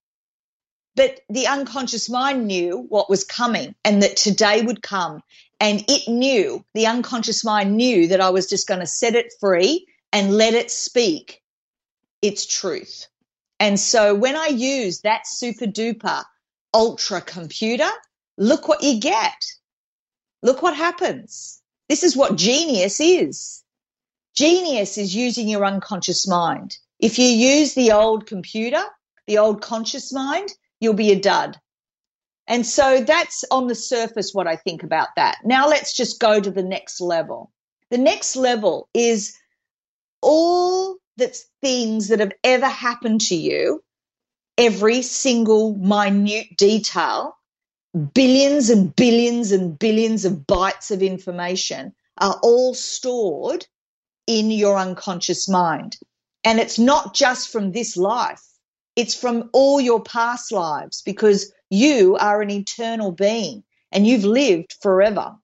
But the unconscious mind knew what was coming and that today would come. And it knew, the unconscious mind knew that I was just going to set it free and let it speak its truth. And so when I use that super duper ultra computer, look what you get. Look what happens. This is what genius is. Genius is using your unconscious mind. If you use the old computer, the old conscious mind, you'll be a dud. And so that's on the surface what I think about that. Now let's just go to the next level. The next level is all the things that have ever happened to you, every single minute detail, billions and billions and billions of bytes of information are all stored in your unconscious mind. And it's not just from this life. It's from all your past lives, because you are an eternal being and you've lived forever.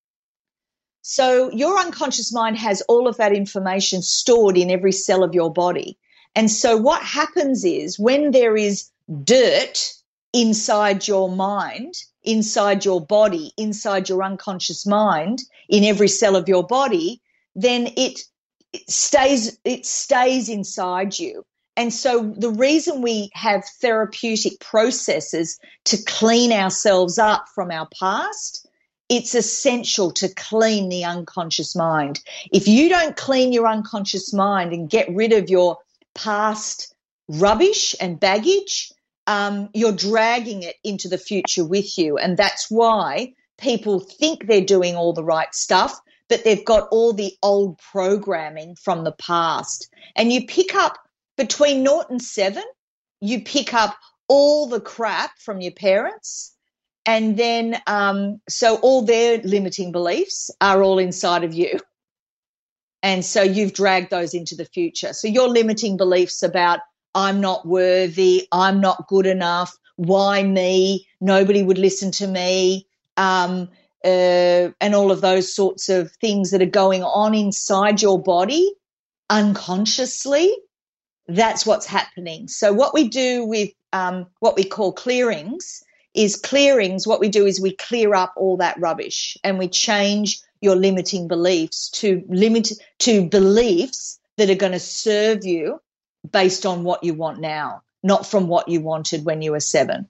So your unconscious mind has all of that information stored in every cell of your body. And so what happens is when there is dirt inside your mind, inside your body, inside your unconscious mind, in every cell of your body, then it, it stays, it stays inside you. And so the reason we have therapeutic processes to clean ourselves up from our past, it's essential to clean the unconscious mind. If you don't clean your unconscious mind and get rid of your past rubbish and baggage, um, you're dragging it into the future with you. And that's why people think they're doing all the right stuff, but they've got all the old programming from the past. And you pick up between naught and seven, you pick up all the crap from your parents, and then um, so all their limiting beliefs are all inside of you. And so you've dragged those into the future. So your limiting beliefs about I'm not worthy, I'm not good enough, why me, nobody would listen to me, um, uh, and all of those sorts of things that are going on inside your body unconsciously, that's what's happening. So what we do with um, what we call clearings is clearings. What we do is we clear up all that rubbish and we change your limiting beliefs to limit to beliefs that are going to serve you based on what you want now, not from what you wanted when you were seven.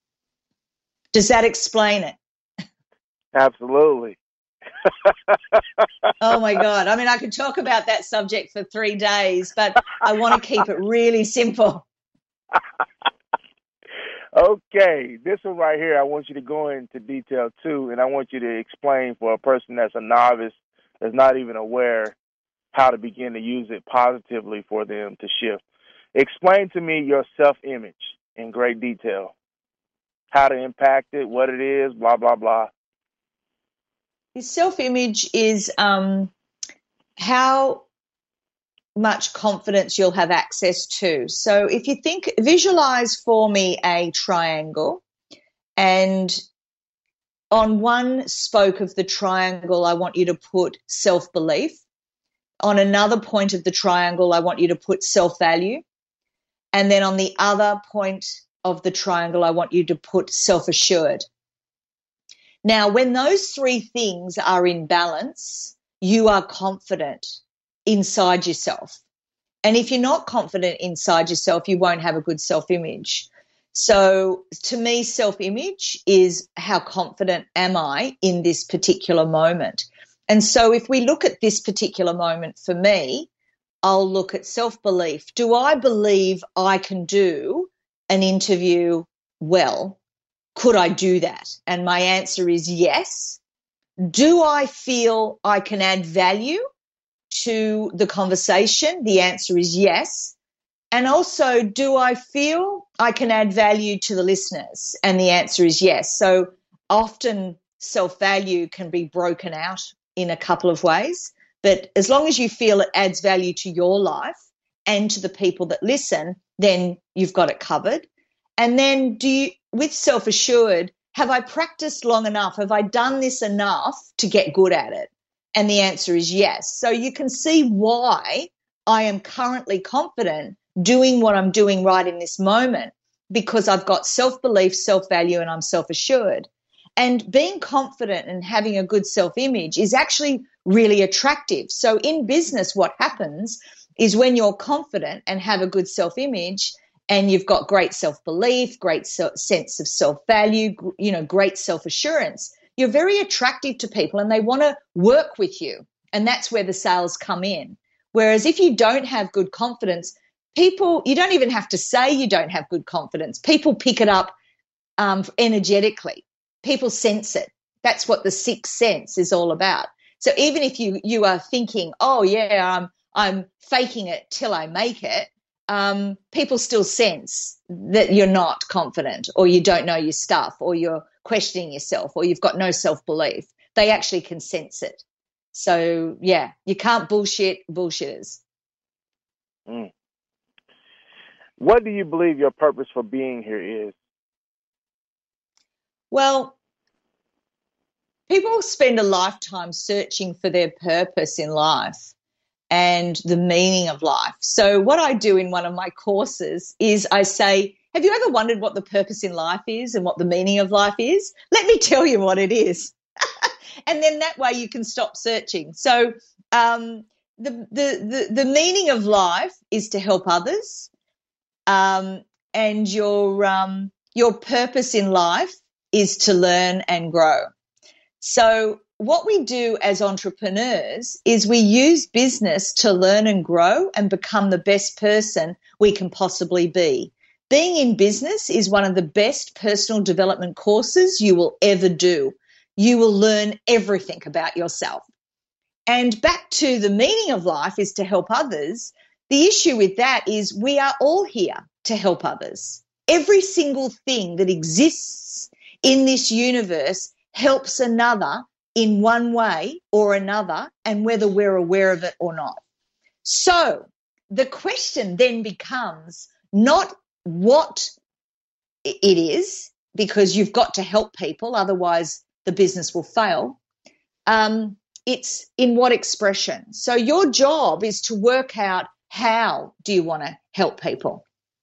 Does that explain it? Absolutely. Oh, my God. I mean, I could talk about that subject for three days, but I want to keep it really simple. Okay. This one right here, I want you to go into detail, too, and I want you to explain for a person that's a novice, that's not even aware, how to begin to use it positively for them to shift. Explain to me your self-image in great detail, how to impact it, what it is, blah, blah, blah. Your self-image is um, how much confidence you'll have access to. So if you think, visualize for me a triangle, and on one spoke of the triangle, I want you to put self-belief. On another point of the triangle, I want you to put self-value. And then on the other point of the triangle, I want you to put self-assured. Now, when those three things are in balance, you are confident inside yourself. And if you're not confident inside yourself, you won't have a good self-image. So to me, self-image is how confident am I in this particular moment. And so if we look at this particular moment for me, I'll look at self-belief. Do I believe I can do an interview well? Could I do that? And my answer is yes. Do I feel I can add value to the conversation? The answer is yes. And also, do I feel I can add value to the listeners? And the answer is yes. So often self-value can be broken out in a couple of ways. But as long as you feel it adds value to your life and to the people that listen, then you've got it covered. And then do you, with self-assured, have I practiced long enough? Have I done this enough to get good at it? And the answer is yes. So you can see why I am currently confident doing what I'm doing right in this moment, because I've got self-belief, self-value, and I'm self-assured. And being confident and having a good self-image is actually really attractive. So in business, what happens is when you're confident and have a good self-image and you've got great self-belief, great so- sense of self-value, you know, great self-assurance, you're very attractive to people and they want to work with you. And that's where the sales come in. Whereas if you don't have good confidence, people, you don't even have to say you don't have good confidence. People pick it up um, energetically. People sense it. That's what the sixth sense is all about. So even if you you are thinking, oh, yeah, I'm, I'm faking it till I make it, um, people still sense that you're not confident or you don't know your stuff or you're questioning yourself or you've got no self-belief. They actually can sense it. So, yeah, you can't bullshit bullshitters. Mm. What do you believe your purpose for being here is? Well, people spend a lifetime searching for their purpose in life and the meaning of life. So what I do in one of my courses is I say, have you ever wondered what the purpose in life is and what the meaning of life is? Let me tell you what it is. And then that way you can stop searching. So um, the, the, the, the meaning of life is to help others. Um, and your, um, your purpose in life is to learn and grow. So what we do as entrepreneurs is we use business to learn and grow and become the best person we can possibly be. Being in business is one of the best personal development courses you will ever do. You will learn everything about yourself. And back to the meaning of life is to help others. The issue with that is we are all here to help others. Every single thing that exists in this universe helps another in one way or another, and whether we're aware of it or not. So the question then becomes not what it is, because you've got to help people, otherwise the business will fail. Um, it's in what expression. So your job is to work out how do you want to help people,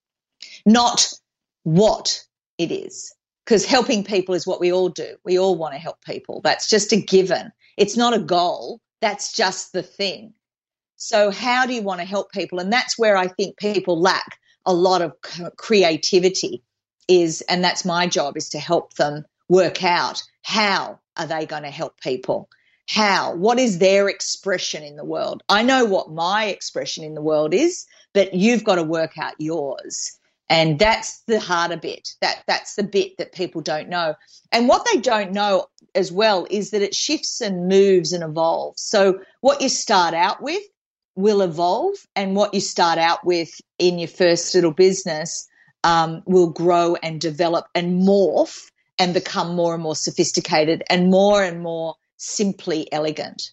not what it is. Because helping people is what we all do. We all want to help people. That's just a given. It's not a goal. That's just the thing. So how do you want to help people? And that's where I think people lack a lot of creativity is, and that's my job, is to help them work out how are they going to help people? How? What is their expression in the world? I know what my expression in the world is, but you've got to work out yours. And that's the harder bit. That that's the bit that people don't know. And what they don't know as well is that it shifts and moves and evolves. So what you start out with will evolve, and what you start out with in your first little business um, will grow and develop and morph and become more and more sophisticated and more and more simply elegant.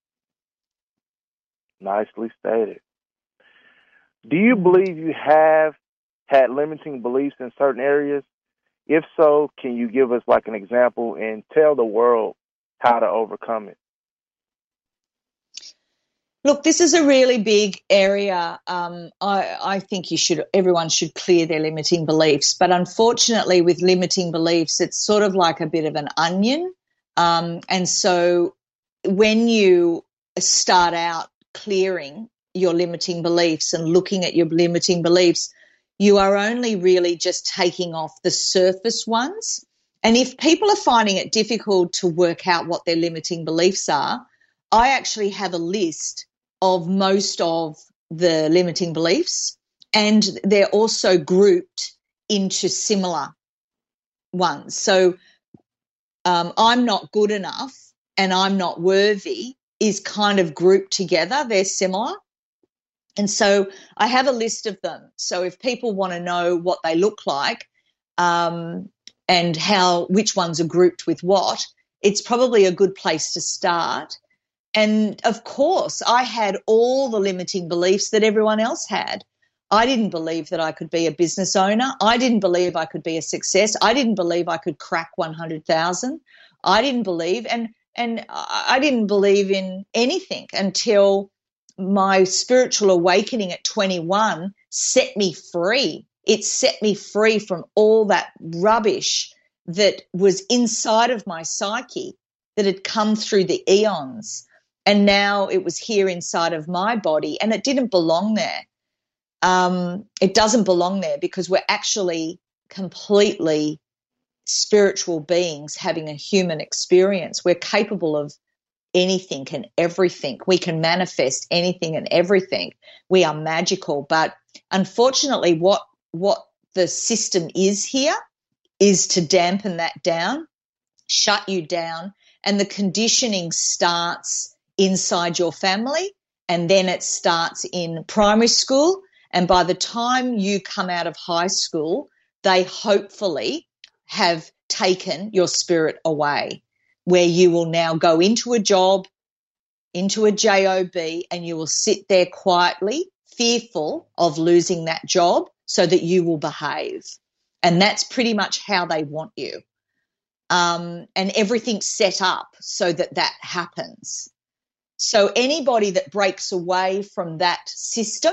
Nicely stated. Do you believe you have had limiting beliefs in certain areas? If so, can you give us like an example and tell the world how to overcome it? Look, this is a really big area. Um, I, I think you should, everyone should clear their limiting beliefs. But unfortunately, with limiting beliefs, it's sort of like a bit of an onion. Um, and so when you start out clearing your limiting beliefs and looking at your limiting beliefs, you are only really just taking off the surface ones. And if people are finding it difficult to work out what their limiting beliefs are, I actually have a list of most of the limiting beliefs, and they're also grouped into similar ones. So um, I'm not good enough and I'm not worthy is kind of grouped together. They're similar. And so I have a list of them. So if people want to know what they look like um, and how, which ones are grouped with what, it's probably a good place to start. And of course, I had all the limiting beliefs that everyone else had. I didn't believe that I could be a business owner. I didn't believe I could be a success. I didn't believe I could crack one hundred thousand. I didn't believe, and and I didn't believe in anything until my spiritual awakening at twenty-one set me free. It set me free from all that rubbish that was inside of my psyche that had come through the eons. And now it was here inside of my body, and it didn't belong there. Um, it doesn't belong there because we're actually completely spiritual beings having a human experience. We're capable of anything and everything. We can manifest anything and everything. We are magical. But unfortunately, what what the system is here is to dampen that down, shut you down, and the conditioning starts inside your family, and then it starts in primary school. And by the time you come out of high school, they hopefully have taken your spirit away, where you will now go into a job, into a job, and you will sit there quietly, fearful of losing that job so that you will behave. And that's pretty much how they want you. Um, and everything's set up so that that happens. So anybody that breaks away from that system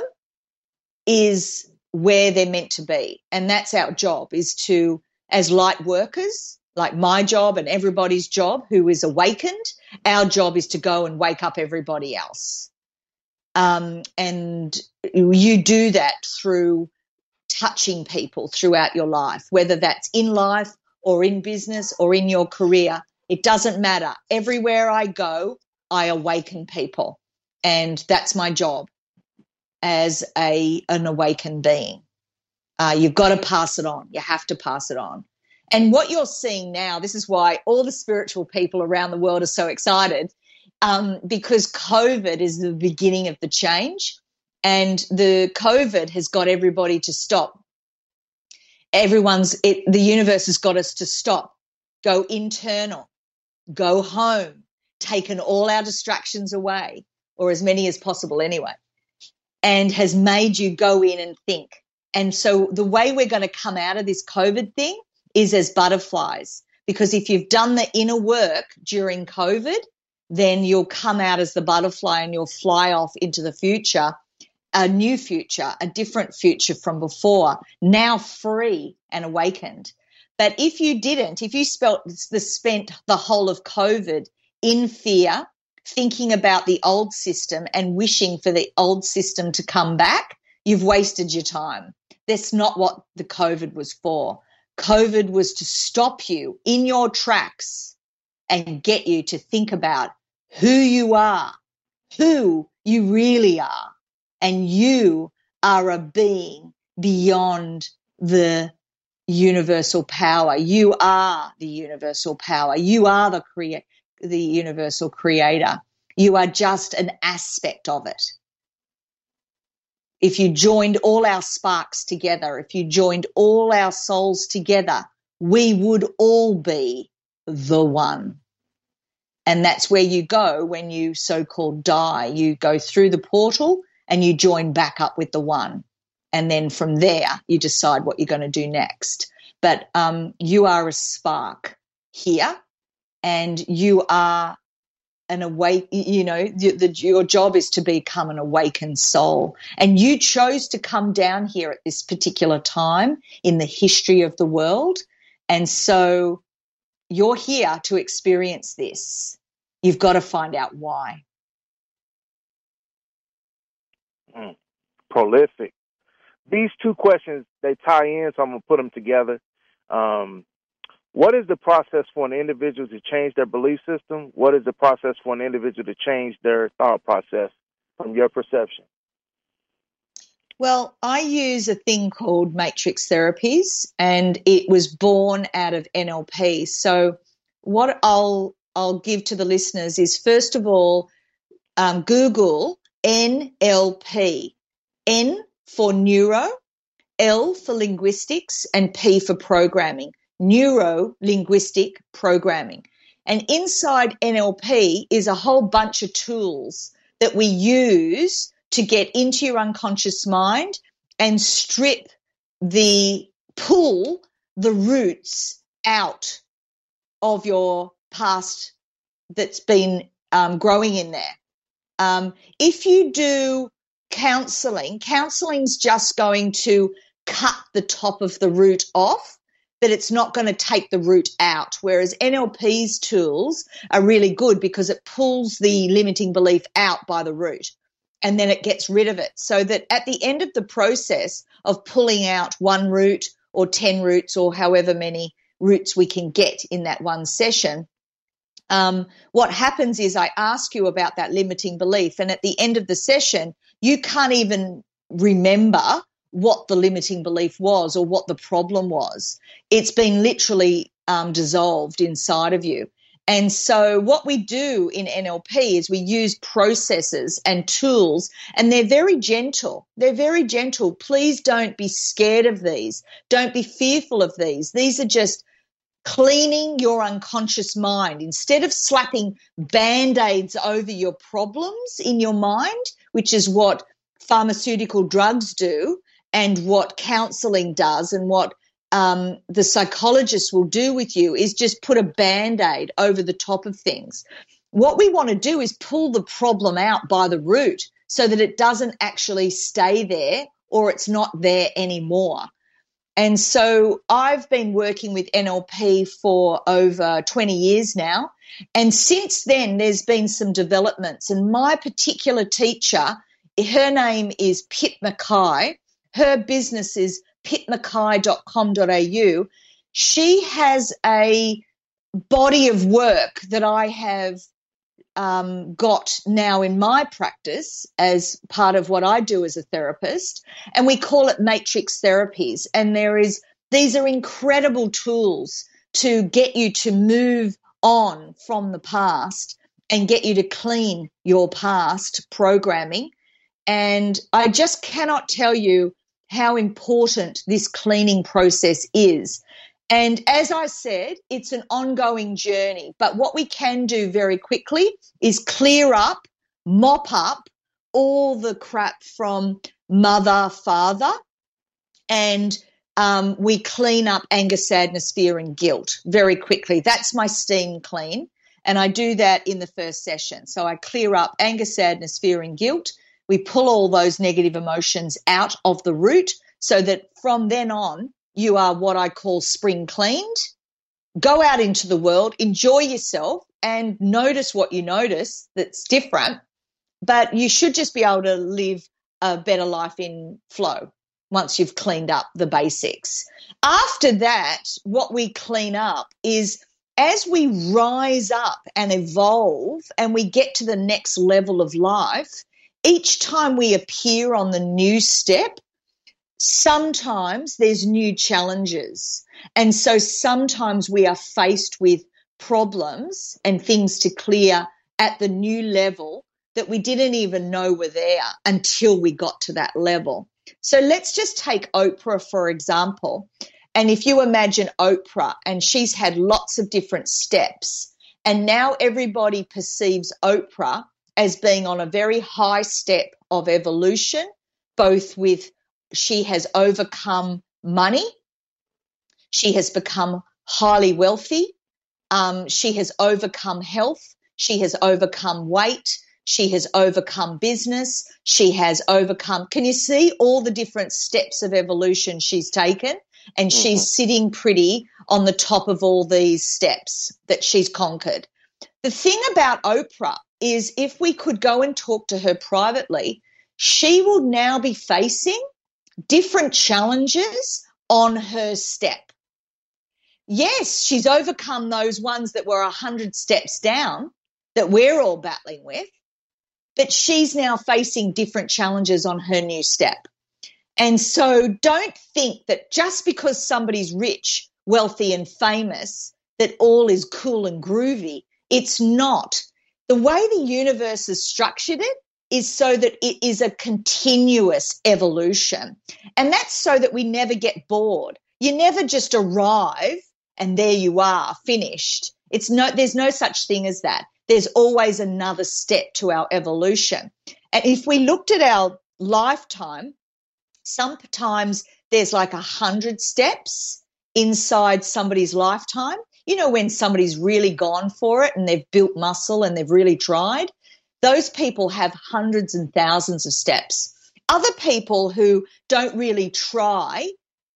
is where they're meant to be. And that's our job, is to, as light workers, like my job and everybody's job who is awakened, our job is to go and wake up everybody else. Um, and you do that through touching people throughout your life, whether that's in life or in business or in your career. It doesn't matter. Everywhere I go, I awaken people, and that's my job as a an awakened being. Uh, you've got to pass it on. You have to pass it on. And what you're seeing now, this is why all the spiritual people around the world are so excited, um, because COVID is the beginning of the change, and the COVID has got everybody to stop. Everyone's, it, the universe has got us to stop, go internal, go home, taken all our distractions away, or as many as possible anyway, and has made you go in and think. And so the way we're going to come out of this COVID thing is as butterflies, because if you've done the inner work during COVID, then you'll come out as the butterfly and you'll fly off into the future, a new future, a different future from before, now free and awakened. But if you didn't, if you spent the, spent the whole of COVID in fear, thinking about the old system and wishing for the old system to come back, you've wasted your time. That's not what the COVID was for. COVID was to stop you in your tracks and get you to think about who you are, who you really are. And you are a being beyond the universal power. You are the universal power. You are the crea- the universal creator. You are just an aspect of it. If you joined all our sparks together, if you joined all our souls together, we would all be the one. And that's where you go when you so-called die. You go through the portal and you join back up with the one. And then from there, you decide what you're going to do next. But um, you are a spark here, and you are an awake, you know, the, the, your job is to become an awakened soul. And you chose to come down here at this particular time in the history of the world. And so you're here to experience this. You've got to find out why. Mm. Prolific. These two questions, they tie in, so I'm going to put them together. Um, what is the process for an individual to change their belief system? What is the process for an individual to change their thought process from your perception? Well, I use a thing called matrix therapies, and it was born out of N L P. So what I'll I'll give to the listeners is, first of all, um, Google N L P. N for neuro, L for linguistics, and P for programming. Neuro-linguistic programming. And inside N L P is a whole bunch of tools that we use to get into your unconscious mind and strip the, pull the roots out of your past that's been um, growing in there. Um, if you do counseling, counseling's just going to cut the top of the root off, but it's not going to take the root out, whereas N L P's tools are really good because it pulls the limiting belief out by the root, and then it gets rid of it, so that at the end of the process of pulling out one root or ten roots or however many roots we can get in that one session, um, what happens is I ask you about that limiting belief, and at the end of the session, you can't even remember what the limiting belief was or what the problem was. It's been literally um, dissolved inside of you. And so what we do in N L P is we use processes and tools, and they're very gentle. They're very gentle. Please don't be scared of these. Don't be fearful of these. These are just cleaning your unconscious mind. Instead of slapping Band-Aids over your problems in your mind, which is what pharmaceutical drugs do and what counseling does and what um, the psychologist will do with you, is just put a Band-Aid over the top of things. What we want to do is pull the problem out by the root so that it doesn't actually stay there or it's not there anymore. And so I've been working with N L P for over twenty years now. And since then, there's been some developments. And my particular teacher, her name is Pip Mackay. Her business is pip mackay dot com dot a u. She has a body of work that I have Um, got now in my practice as part of what I do as a therapist, and we call it matrix therapies. And there is, these are incredible tools to get you to move on from the past and get you to clean your past programming. And I just cannot tell you how important this cleaning process is. And as I said, it's an ongoing journey. But what we can do very quickly is clear up, mop up all the crap from mother, father, and um, we clean up anger, sadness, fear, and guilt very quickly. That's my steam clean, and I do that in the first session. So I clear up anger, sadness, fear, and guilt. We pull all those negative emotions out of the root so that from then on, you are what I call spring cleaned. Go out into the world, enjoy yourself, and notice what you notice that's different. But you should just be able to live a better life in flow once you've cleaned up the basics. After that, what we clean up is as we rise up and evolve and we get to the next level of life, each time we appear on the new step, sometimes there's new challenges. And so sometimes we are faced with problems and things to clear at the new level that we didn't even know were there until we got to that level. So let's just take Oprah, for example. And if you imagine Oprah, and she's had lots of different steps, and now everybody perceives Oprah as being on a very high step of evolution, both with she has overcome money, she has become highly wealthy, um, she has overcome health, she has overcome weight, she has overcome business, she has overcome, can you see all the different steps of evolution she's taken? And mm-hmm. she's sitting pretty on the top of all these steps that she's conquered. The thing about Oprah is if we could go and talk to her privately, she will now be facing different challenges on her step. Yes, she's overcome those ones that were one hundred steps down that we're all battling with, but she's now facing different challenges on her new step. And so don't think that just because somebody's rich, wealthy and famous, that all is cool and groovy. It's not. The way the universe has structured it is so that it is a continuous evolution. And that's so that we never get bored. You never just arrive and there you are, finished. It's no, there's no such thing as that. There's always another step to our evolution. And if we looked at our lifetime, sometimes there's like a hundred steps inside somebody's lifetime. You know, when somebody's really gone for it and they've built muscle and they've really tried, those people have hundreds and thousands of steps. Other people who don't really try,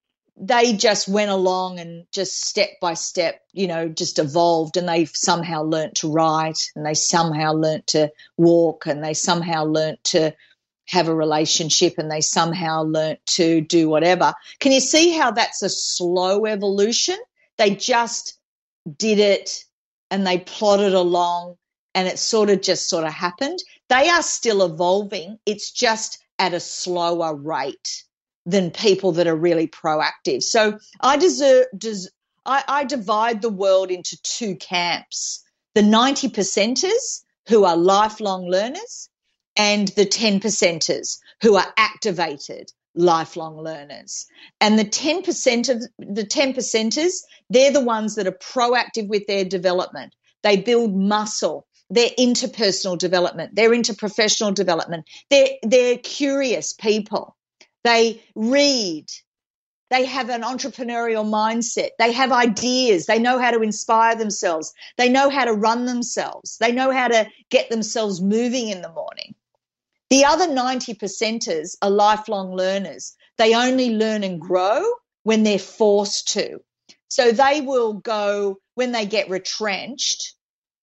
they just went along and just step by step, you know, just evolved, and they've somehow learnt to write, and they somehow learnt to walk, and they somehow learnt to have a relationship, and they somehow learnt to do whatever. Can you see how that's a slow evolution? They just did it and they plodded along and it sort of just sort of happened. They are still evolving. It's just at a slower rate than people that are really proactive. So I deserve, des, I, I divide the world into two camps, the ninety percenters who are lifelong learners and the ten percenters who are activated lifelong learners. And the ten percent of the ten percenters, they're the ones that are proactive with their development. They build muscle. They're interpersonal development. They're into professional development. They're, they're curious people. They read. They have an entrepreneurial mindset. They have ideas. They know how to inspire themselves. They know how to run themselves. They know how to get themselves moving in the morning. The other ninety percenters are lifelong learners. They only learn and grow when they're forced to. So they will go, when they get retrenched,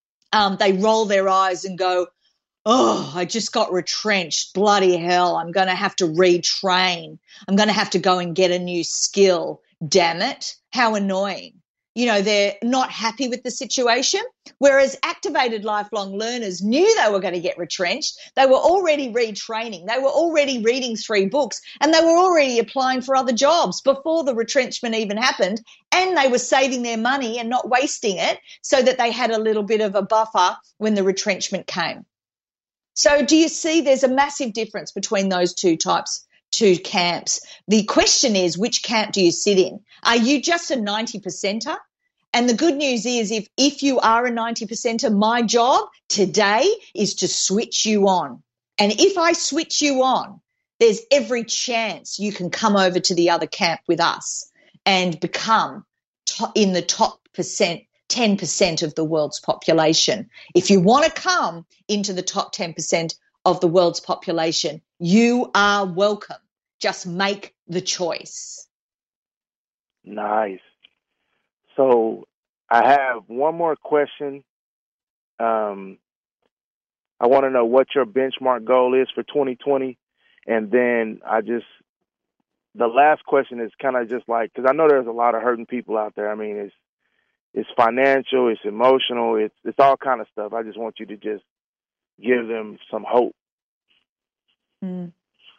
um, they roll their eyes and go, oh, I just got retrenched. Bloody hell, I'm going to have to retrain. I'm going to have to go and get a new skill. Damn it. How annoying. You know, they're not happy with the situation, whereas activated lifelong learners knew they were going to get retrenched. They were already retraining. They were already reading three books, and they were already applying for other jobs before the retrenchment even happened, and they were saving their money and not wasting it so that they had a little bit of a buffer when the retrenchment came. So do you see there's a massive difference between those two types, two camps? The question is, which camp do you sit in? Are you just a ninety percenter? And the good news is if, if you are a ninety percenter, my job today is to switch you on. And if I switch you on, there's every chance you can come over to the other camp with us and become to, in the top percent, ten percent of the world's population. If you want to come into the top ten percent of the world's population, you are welcome. Just make the choice. Nice. So I have one more question. Um, I want to know what your benchmark goal is for twenty twenty. And then I just, the last question is kind of just like, because I know there's a lot of hurting people out there. I mean, it's, it's financial, it's emotional, it's, it's all kind of stuff. I just want you to just give them some hope. Mm.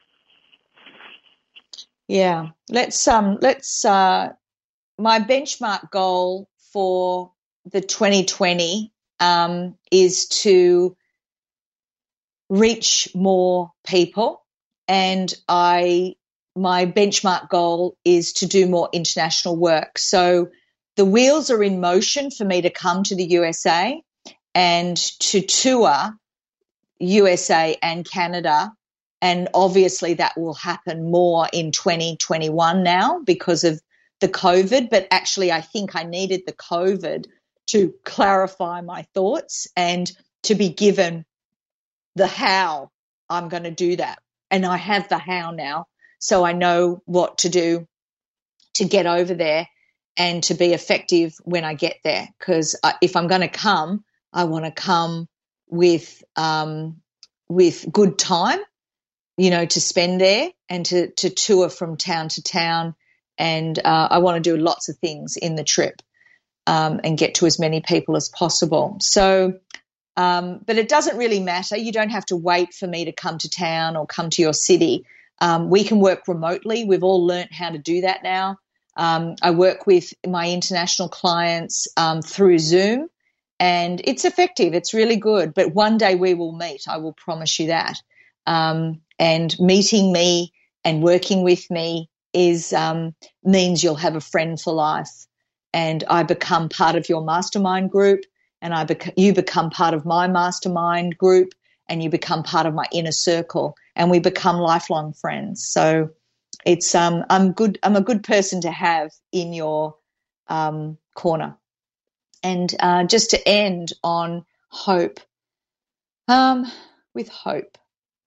Yeah. Let's, um, let's, uh, my benchmark goal for the twenty twenty um, is to reach more people, and I my benchmark goal is to do more international work. So the wheels are in motion for me to come to the U S A and to tour U S A and Canada, and obviously that will happen more in twenty twenty-one now because of the COVID, but actually I think I needed the COVID to clarify my thoughts and to be given the how I'm going to do that. And I have the how now, so I know what to do to get over there and to be effective when I get there. Because if I'm going to come, I want to come with um, with good time you know, to spend there and to, to tour from town to town. And uh, I want to do lots of things in the trip um, and get to as many people as possible. So, um, but it doesn't really matter. You don't have to wait for me to come to town or come to your city. Um, we can work remotely. We've all learnt how to do that now. Um, I work with my international clients um, through Zoom, and it's effective. It's really good. But one day we will meet. I will promise you that. Um, and meeting me and working with me is um, means you'll have a friend for life. And I become part of your mastermind group, and I bec- you become part of my mastermind group, and you become part of my inner circle, and we become lifelong friends. So it's um, I'm good. I'm a good person to have in your um, corner. And uh, just to end on hope, um, with hope,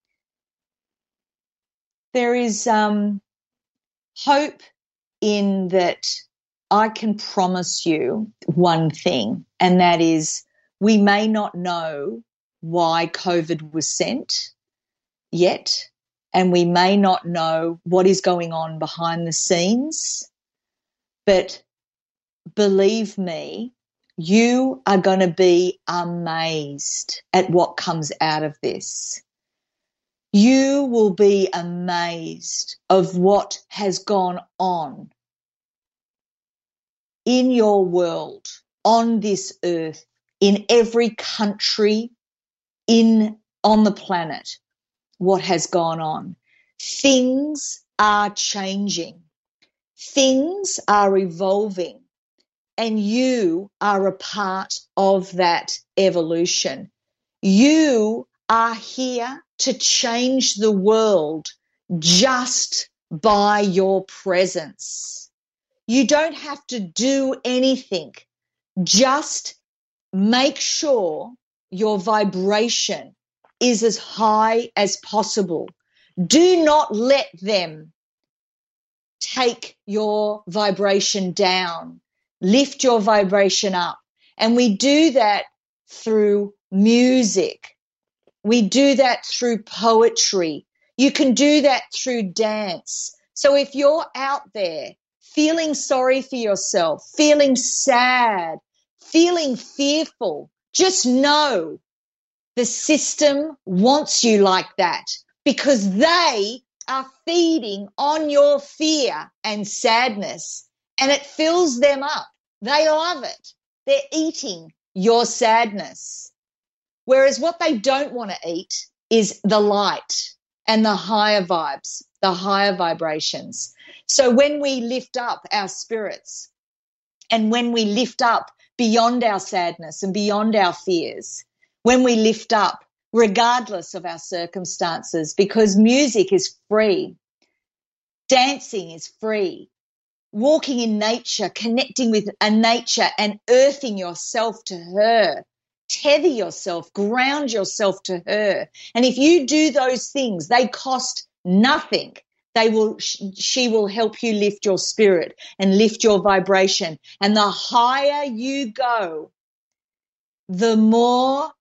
there is um, hope in that I can promise you one thing, and that is we may not know why COVID was sent yet, and we may not know what is going on behind the scenes, but believe me, you are going to be amazed at what comes out of this. You will be amazed of what has gone on in your world, on this earth, in every country, in on the planet, what has gone on. Things are changing. Things are evolving. And you are a part of that evolution. You are here to change the world just by your presence. You don't have to do anything. Just make sure your vibration is as high as possible. Do not let them take your vibration down. Lift your vibration up. And we do that through music. We do that through poetry. You can do that through dance. So if you're out there feeling sorry for yourself, feeling sad, feeling fearful, just know the system wants you like that because they are feeding on your fear and sadness, and it fills them up. They love it. They're eating your sadness. Whereas what they don't want to eat is the light and the higher vibes, the higher vibrations. So when we lift up our spirits and when we lift up beyond our sadness and beyond our fears, when we lift up regardless of our circumstances, because music is free, dancing is free, walking in nature, connecting with a nature and earthing yourself to her, tether yourself, ground yourself to her. And if you do those things, they cost nothing. They will, she will help you lift your spirit and lift your vibration. And the higher you go, the more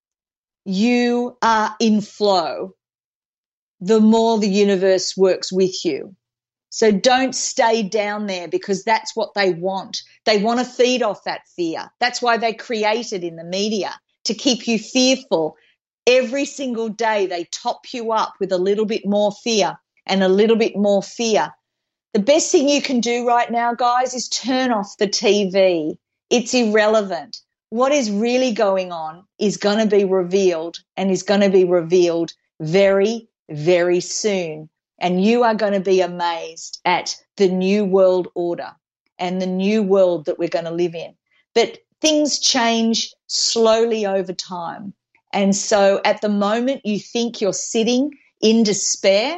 you are in flow, the more the universe works with you. So don't stay down there because that's what they want. They want to feed off that fear. That's why they create it in the media, to keep you fearful. Every single day they top you up with a little bit more fear and a little bit more fear. The best thing you can do right now, guys, is turn off the T V. It's irrelevant. What is really going on is going to be revealed and is going to be revealed very, very soon. And you are going to be amazed at the new world order and the new world that we're going to live in. But things change slowly over time. And so at the moment you think you're sitting in despair,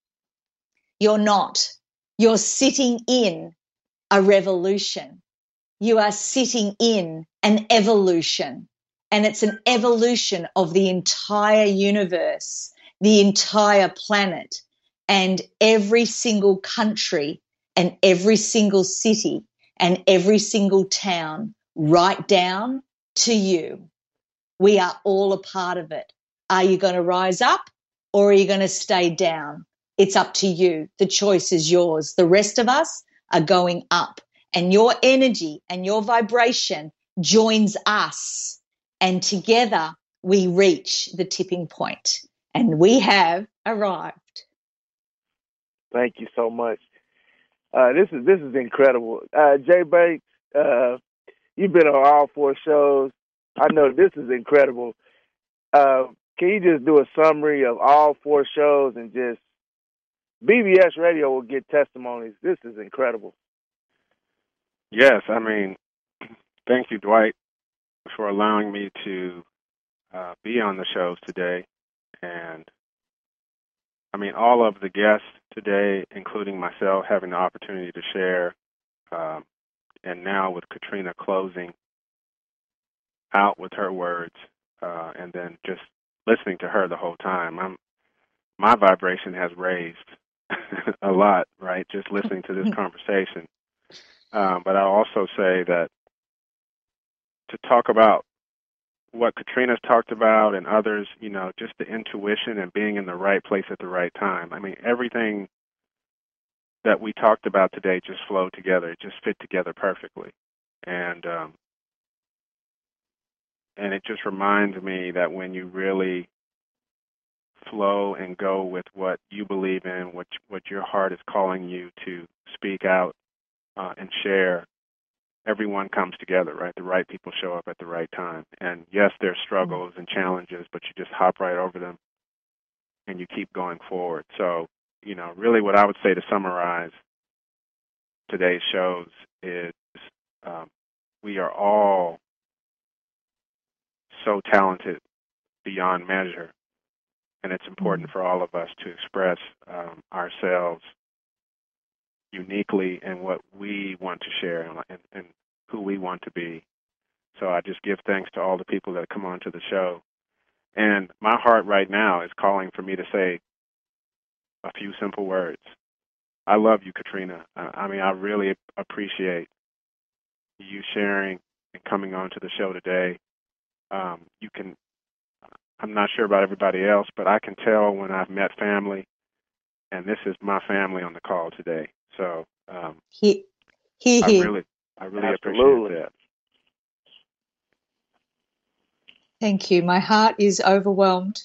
you're not. You're sitting in a revolution. You are sitting in an evolution, and it's an evolution of the entire universe, the entire planet, and every single country and every single city and every single town, right down to you. We are all a part of it. Are you going to rise up or are you going to stay down? It's up to you. The choice is yours. The rest of us are going up, and your energy and your vibration joins us, and together we reach the tipping point, and we have arrived. Thank you so much. Uh, this is this is incredible. Uh, Jay Banks, uh, you've been on all four shows. I know this is incredible. Uh, can you just do a summary of all four shows and just B B S Radio will get testimonies. This is incredible. Yes, I mean, thank you, Dwight, for allowing me to uh, be on the shows today. And, I mean, all of the guests today, including myself, having the opportunity to share, um, and now with Katrina closing out with her words, uh, and then just listening to her the whole time, I'm, my vibration has raised a lot, right, just listening to this conversation. Um, but I'll also say that to talk about what Katrina's talked about and others, you know, just the intuition and being in the right place at the right time. I mean, everything that we talked about today just flowed together. It just fit together perfectly. And um, and it just reminds me that when you really flow and go with what you believe in, what what your heart is calling you to speak out uh, and share, everyone comes together, right? The right people show up at the right time. And yes, there's struggles and challenges, but you just hop right over them and you keep going forward. So, you know, really what I would say to summarize today's shows is um, we are all so talented beyond measure. And it's important for all of us to express um, ourselves uniquely in what we want to share and, and, and who we want to be. So I just give thanks to all the people that come on to the show. And my heart right now is calling for me to say a few simple words. I love you, Katrina. Uh, I mean, I really appreciate you sharing and coming on to the show today. Um, you can, I'm not sure about everybody else, but I can tell when I've met family, and this is my family on the call today. So um, He, he, I he. really, I really Absolutely. appreciate that. Thank you. My heart is overwhelmed.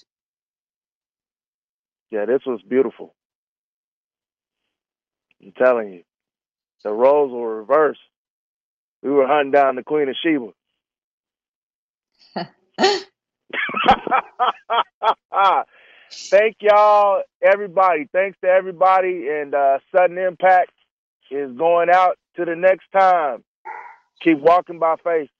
Yeah, this was beautiful. I'm telling you. The roles were reversed. We were hunting down the Queen of Sheba. Thank y'all, everybody. Thanks to everybody. And uh, Sudden Impact is going out to the next time. Keep walking by faith.